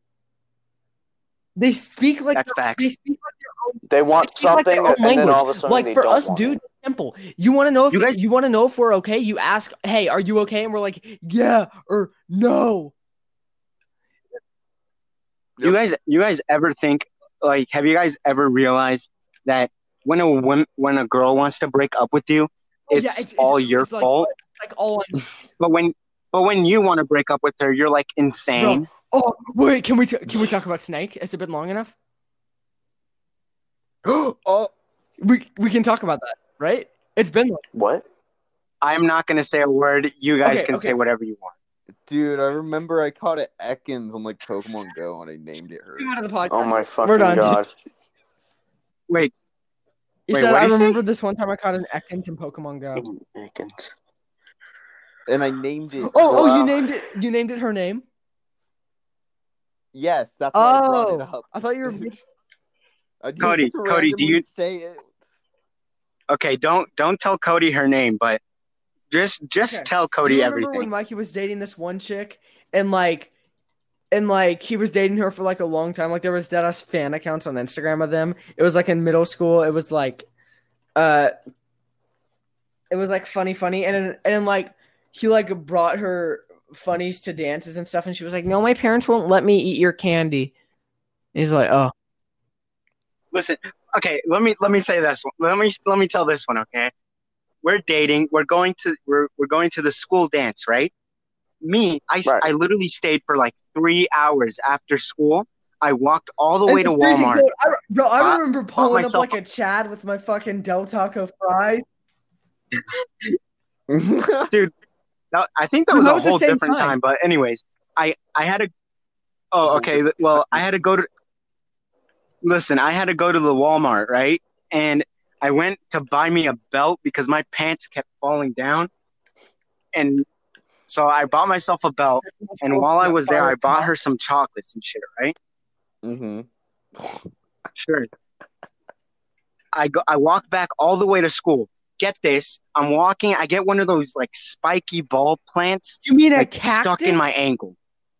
They speak like That's they facts. speak like their own. They want They speak like their something, own and then language. all of a sudden Like they for don't us, want dude, it. it's simple. You want to know if You you, guys- want to know if we're okay? You ask, "Hey, are you okay?" And we're like, "Yeah" or "No." You guys, you guys ever think like? Have you guys ever realized that when a wom- when a girl wants to break up with you, Oh, it's, yeah, it's- it's- all your it's like- fault? It's like all on. But when but when you want to break up with her, you're like insane. Bro, oh wait, can we t- can we talk about Snake? Has it been long enough? Oh, We we can talk about that, right? It's been long. What? I'm not gonna say a word. You guys Okay, can okay. say whatever you want. dude, I remember I caught it Ekans on like Pokemon Go and I named it her. Come out of the podcast. Oh my We're fucking done. god. Wait, He Wait, said, what'd "I he say? remember this one time I caught an Ekans in Pokemon Go." Ekans. And I named it. Oh, oh, Wow. you named it. You named it her name. Yes, that's why I brought it Oh, up. I thought you were. I didn't Cody, just Cody, do randomly you- say it? okay, don't don't tell Cody her name, but just just Okay. tell Do Cody you remember everything. when Mikey was dating this one chick and like, and like he was dating her for like a long time? Like there was dead ass fan accounts on Instagram of them. It was like in middle school. It was like, uh, it was like funny, funny, and then, and then like he like brought her funnies to dances and stuff, and she was like, "No, my parents won't let me eat your candy." He's like, "Oh, Listen, okay, let me let me say this one. Let me let me tell this one, okay? We're dating. We're going to we're we're going to the school dance, right? Me, I, s- Right. I literally stayed for like three hours after school. I walked all the way to And freezing Walmart. cold. I, bro, I Bought- remember pulling up myself- like a Chad with my fucking Del Taco fries. No, I think that No, was that a was the whole same different time. time. But anyways, I I had to. Oh, okay. th- Well, I had to go to. Listen, I had to go to the Walmart, right? And I went to buy me a belt because my pants kept falling down, and so I bought myself a belt. And while I was there, I bought her some chocolates and shit, right? hmm Sure. I go. I walked back all the way to school. Get this, I'm walking. I get one of those like spiky ball plants You mean a like cactus? stuck in my ankle.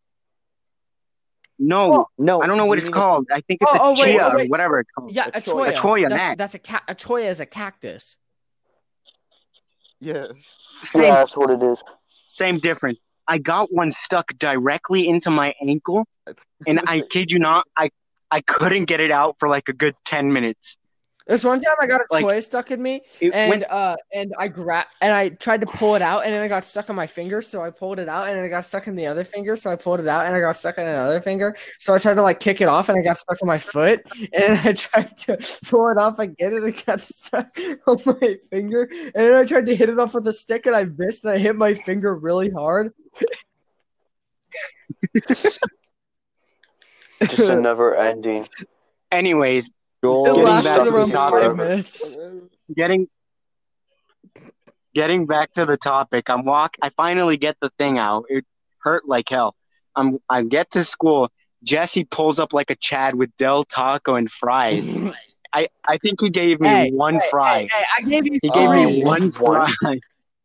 No, Oh, No, I don't know what you it's mean called. I think it's Oh, a oh, wait, chia oh, or wait. whatever it's called. Yeah, A a choya. choya. A choya, That's, that. that's a ca- a choya is a cactus. Yeah. Same, Yeah, that's what it is. same difference. I got one stuck directly into my ankle, and I kid you not, I I couldn't get it out for like a good ten minutes. This one time I got a Like, choya stuck in me, It and went, uh, and I gra- and I tried to pull it out, and then it got stuck on my finger, so I pulled it out, and then it got stuck in the other finger, so I pulled it out, and I got stuck in another finger, so I tried to like kick it off, and I got stuck on my foot, and I tried to pull it off again, and it got stuck on my finger, and then I tried to hit it off with a stick, and I missed, and I hit my finger really hard. Just a never ending. anyways, Joel, It Getting lasted back to the around topic. five minutes. getting getting back to the topic. I'm walk. I finally get the thing out. It hurt like hell. I'm. I get to school. Jesse pulls up like a Chad with Del Taco and fries, I, I think he gave me Hey, one hey, fry. Hey, hey, I gave you He gave Oh, me three. one one. fry.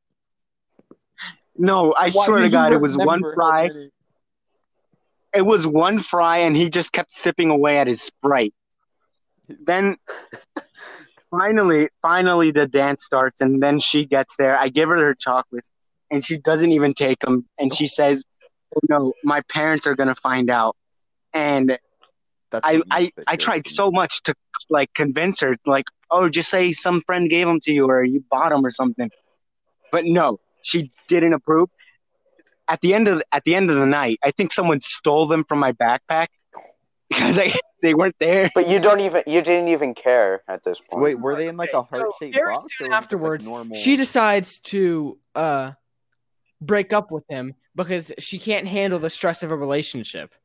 No, I Why swear do to you God, it was one remember how fry. many? It was one fry, and he just kept sipping away at his Sprite. Then finally, finally, the dance starts, and then she gets there. I give her her chocolates, and she doesn't even take them. And she says, "Oh no, my parents are gonna find out." And That's I, weak, I, but I good. tried so much to like convince her, like, "Oh, just say some friend gave them to you, or you bought them, or something." But no, she didn't approve. At the end of at the end of the night, I think someone stole them from my backpack because I, they weren't there. But you don't even you didn't even care at this point. Wait, were they in like a Okay, so heart-shaped very box, soon or was it just, like, afterwards, normal? she decides to uh break up with him because she can't handle the stress of a relationship.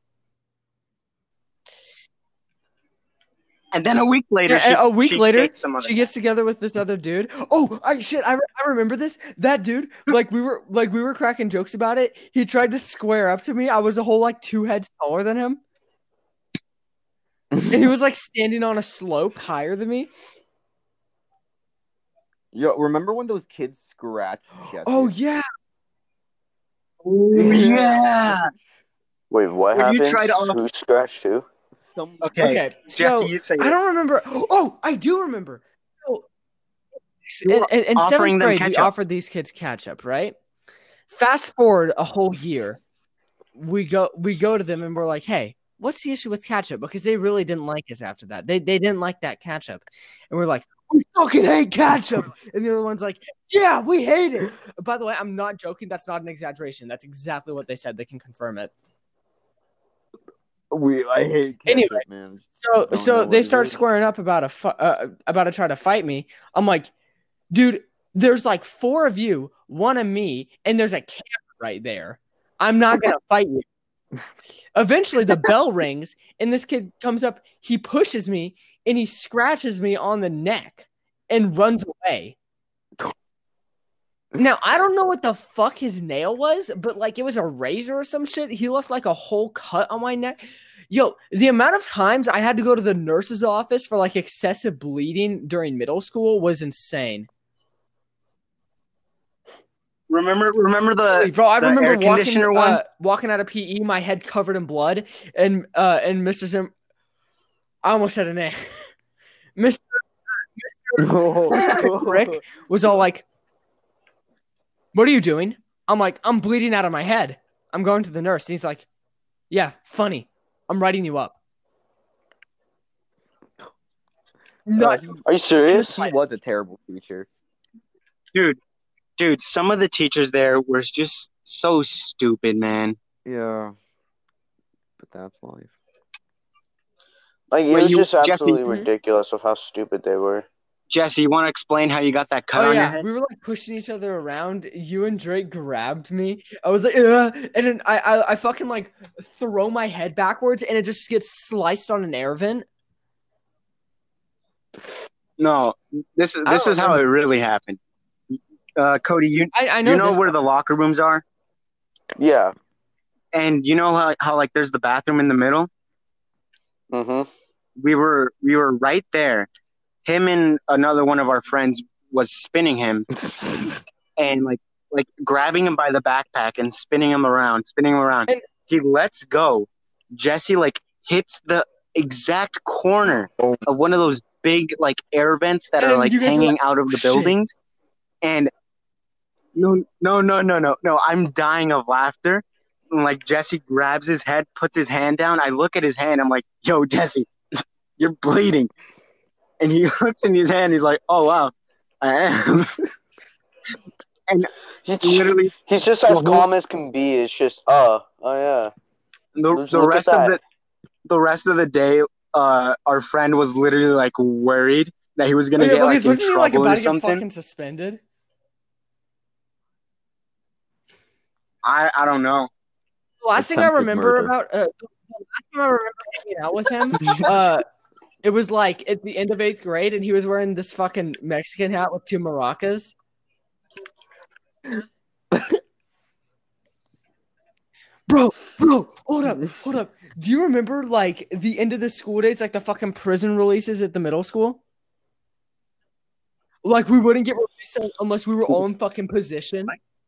And then a week later, Yeah, she, a week she later, dates some other she gets together with this other dude. Oh, I shit! I, re- I remember this. That dude, like we were like we were cracking jokes about it. He tried to square up to me. I was a whole like two heads taller than him, and he was like standing on a slope higher than me. Yo, remember when those kids scratched Jesse? Oh yeah, Oh, yeah. Wait, what When you happened? tried to off- Who scratched who? Some Okay, okay. Jesse, So you say I don't this. remember. Oh, I do remember. So, You in, were in, in offering seventh them grade, we ketchup. offered these kids ketchup, right? Fast forward a whole year, we go we go to them and we're like, "Hey, what's the issue with ketchup?" Because they really didn't like us after that. They they didn't like that ketchup, and we're like, "We fucking hate ketchup." And the other one's like, "Yeah, we hate it." By the way, I'm not joking. That's not an exaggeration. That's exactly what they said. They can confirm it. we, I hate ketchup, Anyway, man. Just So don't so know they what it start is. squaring up about a fu- uh, about to try to fight me. I'm like, dude, there's like four of you, one of me, and there's a camera right there. I'm not gonna fight you. Eventually, the bell rings, and this kid comes up. He pushes me, and he scratches me on the neck, and runs away. Now I don't know what the fuck his nail was, but like it was a razor or some shit. He left like a whole cut on my neck. Yo, the amount of times I had to go to the nurse's office for like excessive bleeding during middle school was insane. Remember, remember the Bro, I the remember air walking conditioner one? uh, walking out of P E, my head covered in blood, and uh, and Mister Zim, I almost said a name. Mister Mister Rick was all like, "What are you doing?" I'm like, "I'm bleeding out of my head. I'm going to the nurse." And he's like, "Yeah, funny. I'm writing you up." No, Uh, he, Are you serious? he was a terrible teacher. Dude, dude, some of the teachers there were just so stupid, man. Yeah, but that's life. Like it Wait, was you- just Jesse- absolutely Mhm. ridiculous of how stupid they were. Jesse, you want to explain how you got that cut oh on your yeah, head? we were like pushing each other around. You and Drake grabbed me. I was like, Ugh! and then I, I I fucking like throw my head backwards, and it just gets sliced on an air vent. No, this is I this don't is how it really happened. Uh, Cody, you I, I know, you know this where the locker rooms are, Yeah. and you know how how like there's the bathroom in the middle. Mm-hmm. We were we were right there. Him and another one of our friends was spinning him and like like grabbing him by the backpack and spinning him around, spinning him around. And- He lets go. Jesse like hits the exact corner Oh. of one of those big like air vents that And are then like you guys were hanging like, out of "Oh, the shit." buildings. And no, no, no, no, no, no. I'm dying of laughter. And, like Jesse grabs his head, puts his hand down. I look at his hand. I'm like, "Yo, Jesse, you're bleeding." And he looks in his hand. He's like, "Oh wow, I am." And He's, literally, he's just the as whole- calm as can be. It's just, uh, oh yeah. the, Just the look at rest of the that. the rest of the day, uh, our friend was literally like worried that he was Oh, gonna yeah, get like because in wasn't he like trouble about or to get something. fucking suspended? I I don't know. The last thing I Attempted remember murder. about uh, the last time I remember hanging out with him, uh, it was like at the end of eighth grade, and he was wearing this fucking Mexican hat with two maracas. Bro, bro, hold up, hold up. Do you remember like the end of the school days, like the fucking prison releases at the middle school? Like we wouldn't get released unless we were all in fucking position.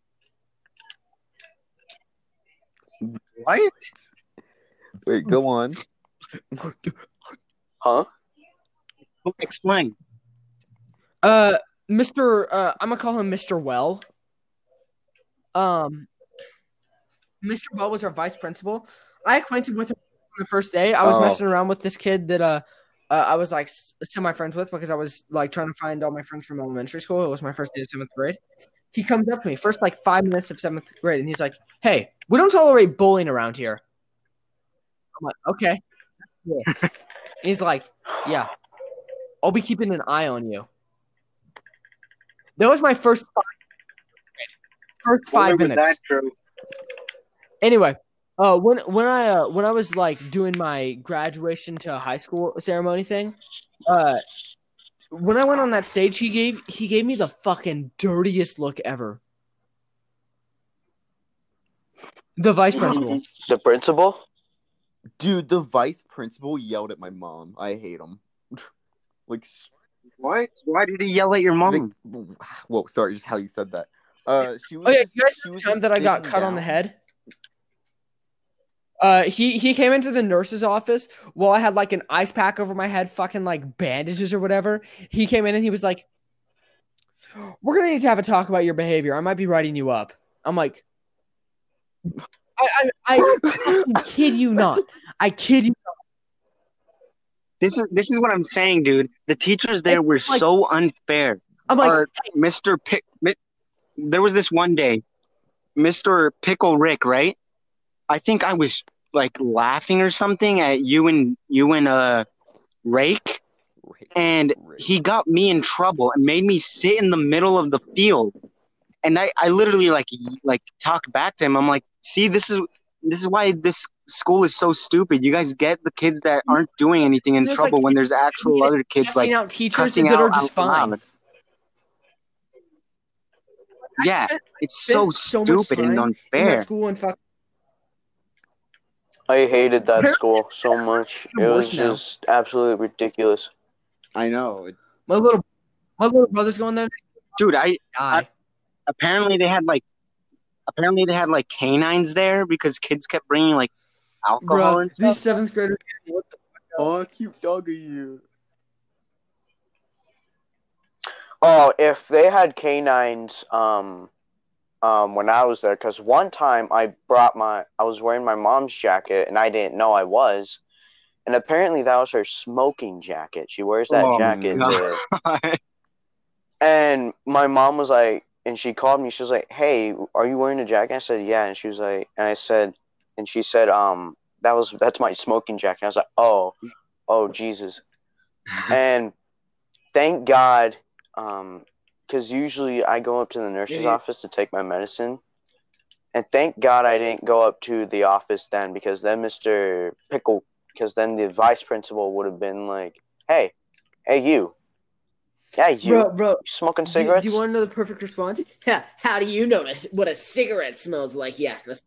What? Wait, go on. Huh? Explain. Uh, Mister Uh, I'm gonna call him Mister Well. Um, Mister Well was our vice principal. I acquainted with him on the first day. I was Oh. messing around with this kid that uh, uh I was like semi friends with because I was like trying to find all my friends from elementary school. It was my first day of seventh grade. He comes up to me first like five minutes of seventh grade, and he's like, "Hey, we don't tolerate bullying around here." I'm like, "Okay." Yeah. He's like, "Yeah, I'll be keeping an eye on you." That was my first five, first five Was minutes. that true? Anyway, uh, when when I uh, when I was like doing my graduation to high school ceremony thing, uh, when I went on that stage, he gave he gave me the fucking dirtiest look ever. The vice principal. The principal? Dude, the vice principal yelled at my mom. I hate him. Like, What? Why did he yell at your mom? like, whoa, sorry, just how you said that. Uh, she was Oh yeah, just- you guys she know the was time just that I got sitting cut on the down. head? Uh, he he came into the nurse's office while I had like an ice pack over my head, fucking like bandages or whatever. He came in and he was like, "We're gonna need to have a talk about your behavior. I might be writing you up." I'm like, I I, I fucking kid you not. I kid you. This is this is what I'm saying, dude. The teachers there were Like- so unfair. I'm like, Or Mister Pick. Mi- There was this one day, Mister Pickle Rick, right? I think I was like laughing or something at you and you and uh Rake, Right, and right. he got me in trouble and made me sit in the middle of the field. And I, I literally like y- like talked back to him. I'm like, see, this is this is why this school is so stupid. You guys get the kids that aren't doing anything in There's, trouble like, when there's actual other kids cussing like out teachers cussing that out are just out fine. loud. Yeah, it's spent so so much stupid and time in that unfair. school and fuck. I hated that Apparently- school so much. It Even was worse now. just absolutely ridiculous. I know. It's My little my little brother's going there. Dude, I Die. apparently they had like apparently they had like canines there because kids kept bringing like alcohol Bruh, and stuff. these seventh graders. What the oh, cute dog of you. Oh, if they had canines, um, um, when I was there, because one time I brought my, I was wearing my mom's jacket and I didn't know I was, and apparently that was her smoking jacket. She wears that Oh, jacket, God. to, and my mom was like, and she called me. She was like, "Hey, are you wearing a jacket?" I said, "Yeah," and she was like, and I said, and she said, um, that was that's my smoking jacket. I was like, "Oh, oh, Jesus," and thank God. Um, because usually I go up to the nurse's Yeah. office to take my medicine, and thank God I didn't go up to the office then, because then Mister Pickle, because then the vice principal would have been like, "Hey, hey, you, yeah, you, bro, bro. you smoking Do, cigarettes?" do you want to know the perfect response? Yeah. How do you know what a cigarette smells like? Yeah. That's,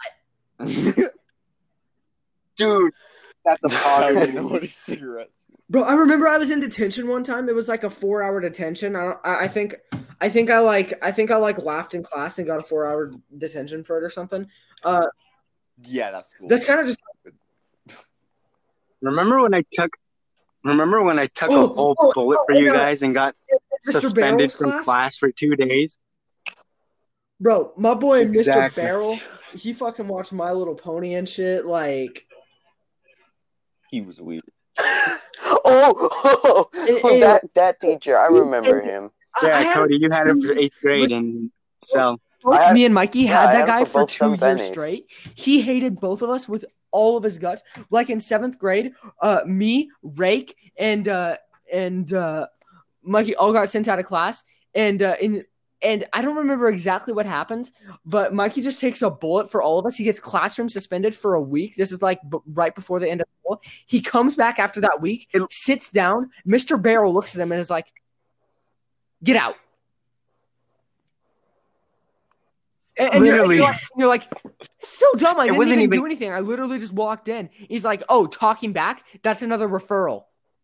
Dude, that's a I bother. don't know what a cigarette smells. bro, I remember I was in detention one time. It was like a four-hour detention. I don't. I, I think. I think I like. I think I like laughed in class and got a four-hour detention for it or something. Uh, Yeah, that's cool. that's kind of just. Remember when I took remember when I took Oh, a whole oh, bullet oh, for you no. guys and got Mister suspended Barrel's from class? class for two days? Bro, my boy Exactly. Mister Barrel, he fucking watched My Little Pony and shit. Like, He was weird. oh, oh, And- oh, and- that that teacher, I remember him. I- I Yeah, had- Cody, you had him for eighth grade, and so both I had- me and Mikey yeah, had I that had him guy for for both two seventh and years eighth. straight. He hated both of us with all of his guts. Like in seventh grade, uh, me, Rake, and uh, and uh, Mikey all got sent out of class, and uh, in and I don't remember exactly what happens, but Mikey just takes a bullet for all of us. He gets classroom suspended for a week. This is like b- right before the end of school. He comes back after that week, It- sits down. Mister Barrel looks at him and is like, "Get out." And, and you're, and Literally. you're, like, you're like, it's so dumb. I It didn't wasn't even, even- do anything. I literally just walked in. He's like, oh, talking back? That's another referral.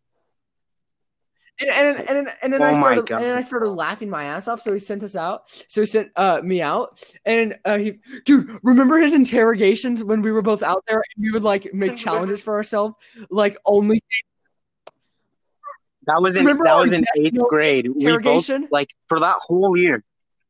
And and and, and, and then Oh I my started God. and then I started laughing my ass off. So he sent us out. So he sent uh, me out. And uh, he, dude, remember his interrogations when we were both out there and we would like make challenges for ourselves, like only That was in Remember that our was in yes, eighth no grade. We both interrogation? like for that whole year.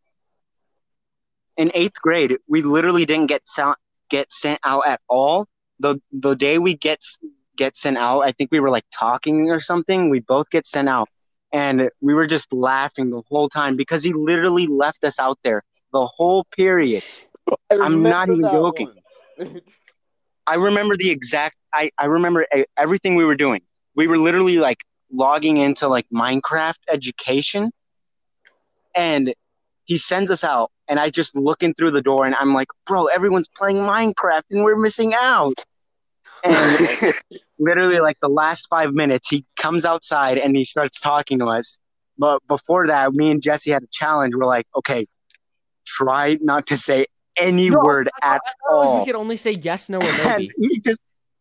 In eighth grade, we literally didn't get sent get sent out at all. The the day we get get sent out, I think we were like talking or something. We both get sent out, and we were just laughing the whole time because he literally left us out there the whole period. I I'm not remember even that joking. one. I remember the exact. I I remember e- everything we were doing. We were literally like logging into like Minecraft education, and he sends us out, and I just looking through the door, and I'm like, bro, everyone's playing Minecraft, and we're missing out. And literally, like the last five minutes, he comes outside and he starts talking to us. But before that, me and Jesse had a challenge. We're like, okay, try not to say any No, word I thought- at I thought it was all. we could only say yes, no, or And maybe. he just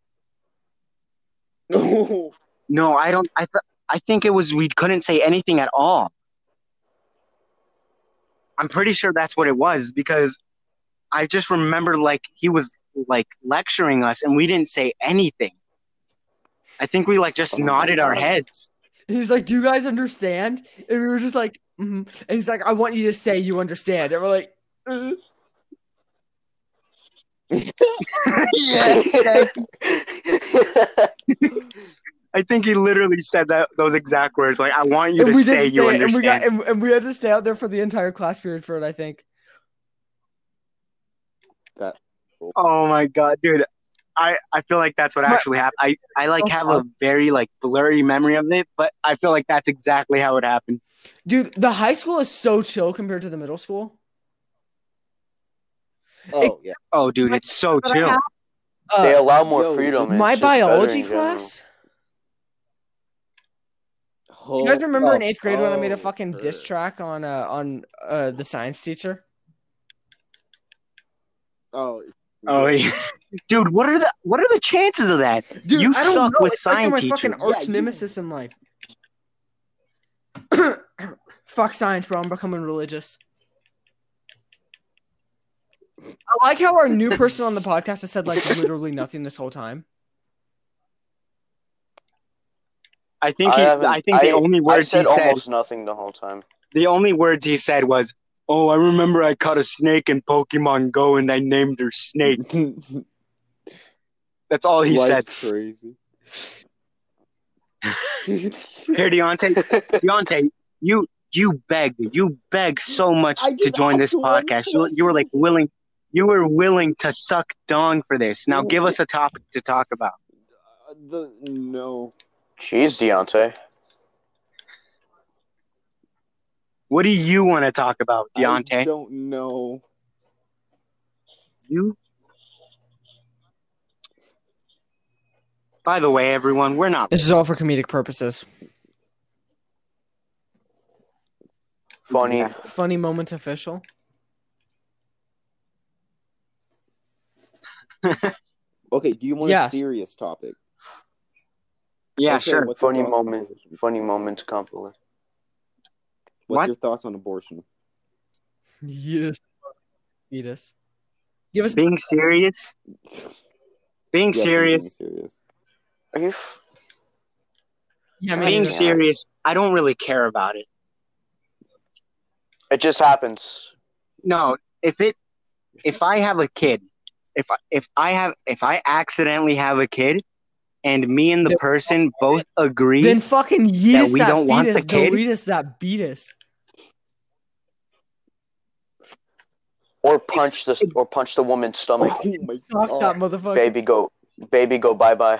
No. no, I don't. I th- I think it was we couldn't say anything at all. I'm pretty sure that's what it was because I just remember like he was like lecturing us and we didn't say anything. I think we like just Oh my nodded our God. heads. He's like, do you guys understand? And we were just like, mm-hmm. And he's like, I want you to say you understand. And we're like, uh. Yeah, I think he literally said that those exact words. Like, I want you and to we say didn't you say it, and we got understand. and, and we had to stay out there for the entire class period for it, I think. That. Oh my god, dude! I, I feel like that's what My- actually happened. I, I like have a very like blurry memory of it, but I feel like that's exactly how it happened. Dude, the high school is so chill compared to the middle school. Oh yeah. Oh, dude, it's so But I chill. have, uh, They allow more Yo, freedom. It's my just better biology in general. class. You guys remember in eighth grade when I made a fucking diss track on uh on uh the science teacher? Oh. Oh, yeah. Dude, what are the what are the chances of that? Dude, You I don't suck know. with It's like they're science my fucking teachers. arch Yeah, you- nemesis in life. Fuck science, bro. I'm becoming religious. I like how our new person on the podcast has said like literally nothing this whole time. I think I he. haven't- I think the I- only I words said he said. almost nothing the whole time. The only words he said was, "Oh, I remember I caught a snake in Pokemon Go, and I named her Snake." That's all he Life's said. crazy. Here, Deontay, Deontay, you you begged, you begged so much I to just join this asked one podcast. You, you were like willing, you were willing to suck dong for this. Now, give us a topic to talk about. Uh, the no. Jeez, Deontay. What do you want to talk about, I Deontay? don't know. You. By the way, everyone, we're not. This is all for comedic purposes. Funny. Exactly. Funny moment official. Okay, do you want Yes. a serious topic? Yeah, Okay, sure. what's your Funny thoughts on moment. abortion? Funny moment compliment. What's What? your thoughts on abortion? Yes. Fetus. Give us Being serious. Being Yes, I'm serious. being serious. Are you? F- yeah, me Being neither. serious. I don't really care about it. it just happens. No, if it, if I have a kid, if I, if I have, if I accidentally have a kid, and me and the Then- person both agree, Then fucking yeet that us we that don't want the fetus. kid? Delete us that beatus. Oh Or punch the or punch the woman's stomach. Oh my Fuck god. that motherfucker. Baby go, baby go, bye bye.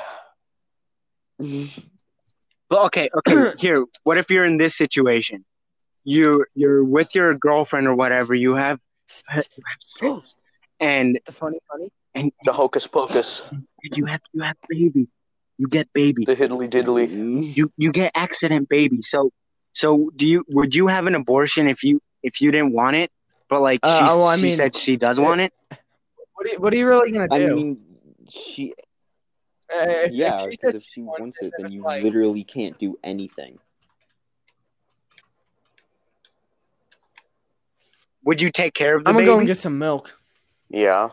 but okay, okay. Here, what if you're in this situation? You you're with your girlfriend or whatever. You have, you have sex, and The funny, funny. and The hocus pocus, you have you have baby. You get baby. the hiddly diddly. You you get accident baby. So so do you would you have an abortion if you if you didn't want it, but like Uh, she, well, I she mean- said she does want it. What are you, what are you really gonna I do? mean, she. Uh, if, Yeah, if she because said if she she wants wants it, it, then it's you like- literally can't do anything. Would you take care of the I'm gonna baby? go and get some milk. Yeah.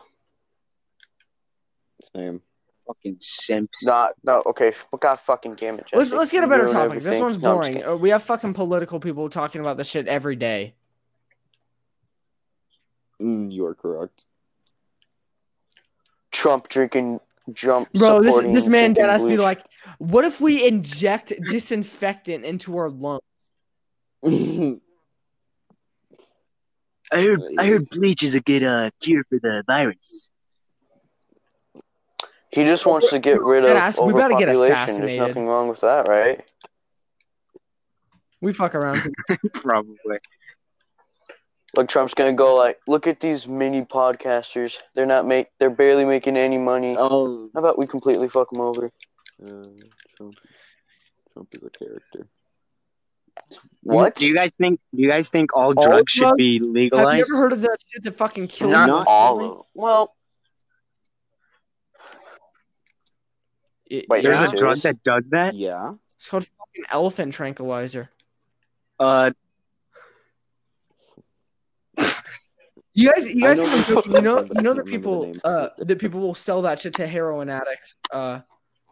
Same. Fucking simps. Not no. Okay. Well, God fucking damn it, Jesse. Let's let's get a You better ruin topic. This everything. one's No, I'm just boring. kidding. Uh, we have fucking political people talking about this shit every day. Mm, you are correct. Trump drinking, jump. Bro, this supporting this man drinking dead asked me bleach. like, what if we inject disinfectant into our lungs? I heard I heard bleach is a good uh cure for the virus. He just wants to get rid of Deadass, we better get overpopulation. There's assassinated. nothing wrong with that, right? We fuck around. To- Probably. Like Trump's gonna go like, look at these mini podcasters. They're not make. They're barely making any money. Oh, How about we completely fuck them over? uh, Trump. Trump is a character. What? Do you guys think? Do you guys think all, All drugs should drugs? be have you legalized? ever heard of that shit that fucking kills Not you Not all instantly? of them. Well, It- Wait, There's yeah. a serious? drug that does that. Yeah. It's called fucking elephant tranquilizer. Uh, You guys, you I guys, know even- there's you know, something, but you I know can't that remember the people, name. uh, that people will sell that shit to heroin addicts. Uh,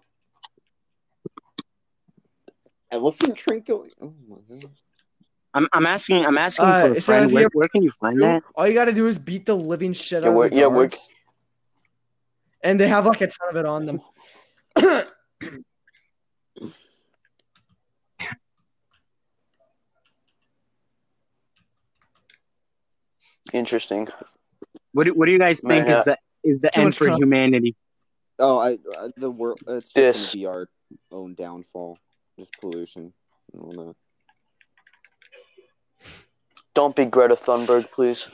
Elephant tranquil. Oh my god. I'm I'm asking I'm asking Uh, for a so friend. if you Where, ever- where can you find that? all you gotta do is beat the living shit Yeah, out we're- of the yeah, we're- guards, and they have like a ton of it on them. interesting. What do, what do you guys think Man, is the is the Too end much for con- humanity? Oh, I, I the world. It's just This. gonna be our own downfall. Just pollution and all that. Don't be Greta Thunberg, please.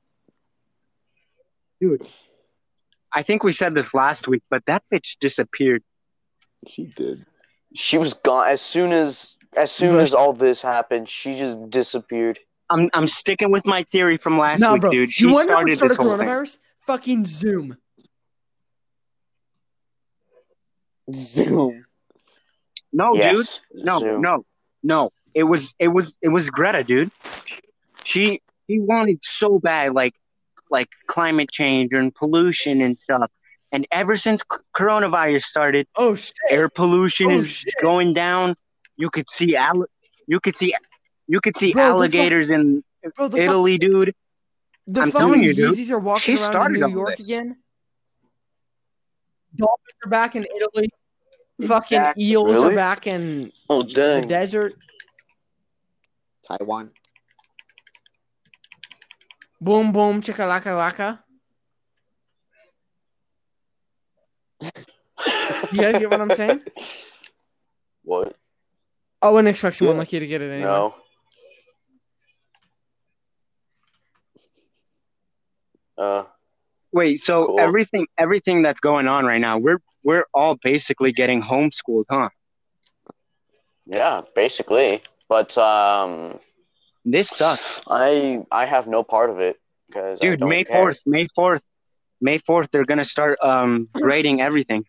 Dude, I think we said this last week, but that bitch disappeared. She did. She was gone as soon as as soon But- as all this happened. She just disappeared. I'm I'm sticking with my theory from last Nah, week, bro. dude. Do She you want to know started what started this whole thing. coronavirus? Fucking Zoom. Zoom. No, yes. dude. No, Zoom. no, no. It was it was it was Greta, dude. She she wanted so bad, like like climate change and pollution and stuff. And ever since c- coronavirus started, Oh shit. air pollution Oh, is shit. going down. You could see all you could see you could see Bro, the fuck- alligators in Bro, the, fuck, Italy, dude. the I'm fucking telling you, dude. Yeezys are walking She around in started New all York this. again. Dolphins are back in Italy. Fucking Exactly. eels Really? are back in Oh the dang. desert. Taiwan. Boom, boom, chicka laka laka. You guys get what I'm saying? What? I wouldn't expect someone Yeah. like you to get it anyway. No. Uh, Wait, so Cool. everything everything that's going on right now, we're we're all basically getting homeschooled, huh? yeah, basically. But um, This sucks. I I have no part of it because Dude, May fourth, May fourth, May fourth, they're gonna start um grading everything.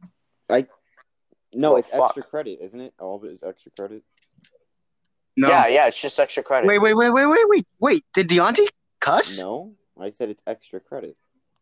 No, Well, it's fuck. extra credit, isn't it? All of it is extra credit. No. Yeah, yeah, it's just extra credit. Wait, wait, wait, wait, wait, wait, wait. Did Deontay cuss? No, I said it's extra credit.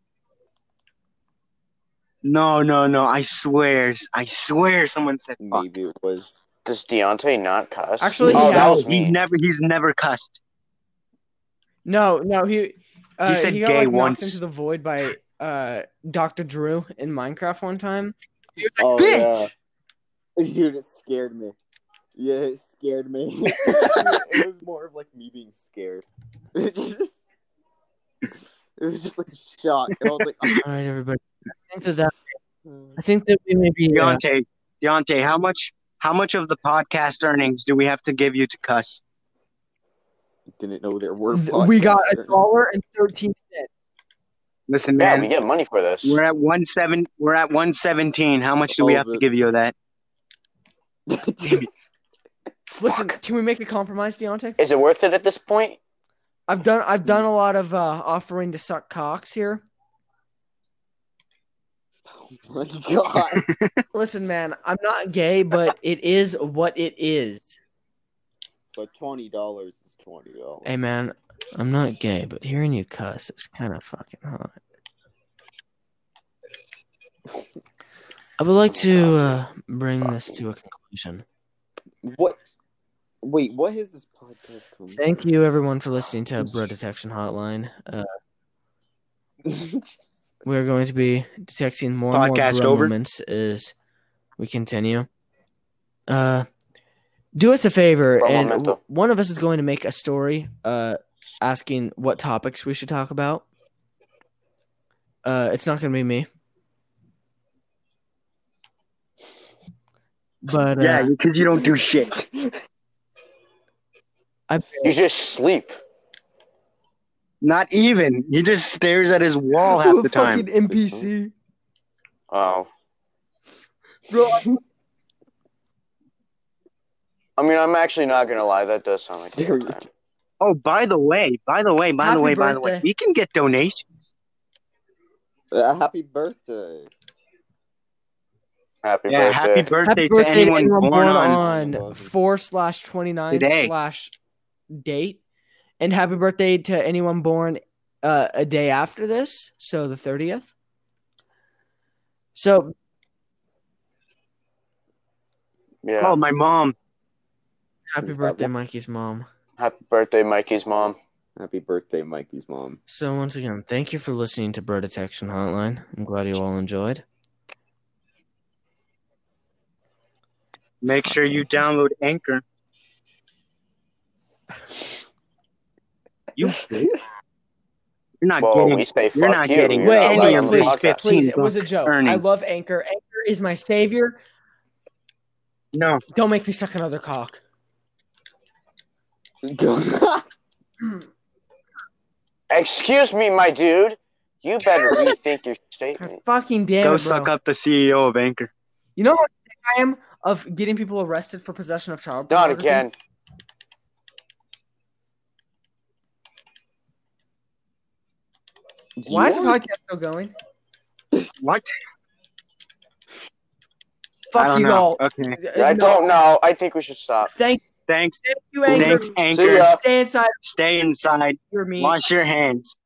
No, no, no. I swear, I swear, someone said fuck. Maybe it was. Does Deontay not cuss? Actually, he oh, that has. was me. He's never, he's never cussed. No, no, he uh, He said he got gay like knocked once. into the void by uh Doctor Drew in Minecraft one time. He was like, Oh "Bitch!" yeah, dude, it scared me. Yeah, it scared me. It was more of like me being scared. It just, it was just like a shock, and I was like, All right, everybody. I think that, that I think that we may be. Uh, Deontay, Deontay, how much, how much of the podcast earnings do we have to give you to cuss? didn't know there were. th- we got a podcasts. dollar and thirteen cents. Listen, Yeah, man, we get money for this. we're at one seven. We're at one seventeen. How much do we All have of to it. give you of that? Listen, can we make a compromise, Deontay? Is it worth it at this point? I've done I've done a lot of uh, offering to suck cocks here. Oh my god. Listen, man, I'm not gay, but it is what it is. But twenty dollars is twenty dollars. Hey, man, I'm not gay, but hearing you cuss is kind of fucking hot. I would like to uh, bring this to a conclusion. What? Wait, what has this podcast come? Thank you, everyone, for listening to Bro Detection Hotline. Uh, we're going to be detecting more and more Podcast bro over. moments as we continue. Uh, do us a favor, Bro and momento. w- one of us is going to make a story uh, asking what topics we should talk about. Uh, it's not going to be me. But uh, Yeah, because you don't do shit. I, You just sleep. Not even. He just stares at his wall half the time. fucking N P C. Oh. Bro, I mean, I'm actually not gonna lie. That does sound like a good Seriously. time. Oh, by the way, by the way, by Happy the way, by the way, birthday. we can get donations. Uh, happy birthday. Happy Yeah, birthday. happy birthday, happy to birthday anyone, to anyone born, born on. on four slash twenty nine Today. slash date, and happy birthday to anyone born uh, a day after this, so the thirtieth. So Yeah. Oh, my mom. happy That birthday, one- Mikey's mom. Happy birthday, Mikey's mom. Happy birthday, Mikey's mom. So once again, thank you for listening to Bro Detection Hotline. I'm glad you all enjoyed. Make sure you download Anchor. You, you're not Whoa, getting. we say fuck you're not you. getting You're Wait, not any wait, allowed of on the please, these podcast. fifteen please, it was a buck joke. I earnings. love Anchor. Anchor is my savior. No, Don't make me suck another cock. Excuse me, my dude. You better rethink your God statement. fucking damn go it, bro. suck up the C E O of Anchor. You know how sick I am of getting people arrested for possession of child Not pornography? again. Why is the What? podcast still going? What? I Fuck don't you know. all. Okay. Uh, I no. don't know. I think we should stop. Thank, Thanks. thank you, Anchor. Thanks, See Anchor. ya. Stay inside. Stay inside. You're me. Wash your hands.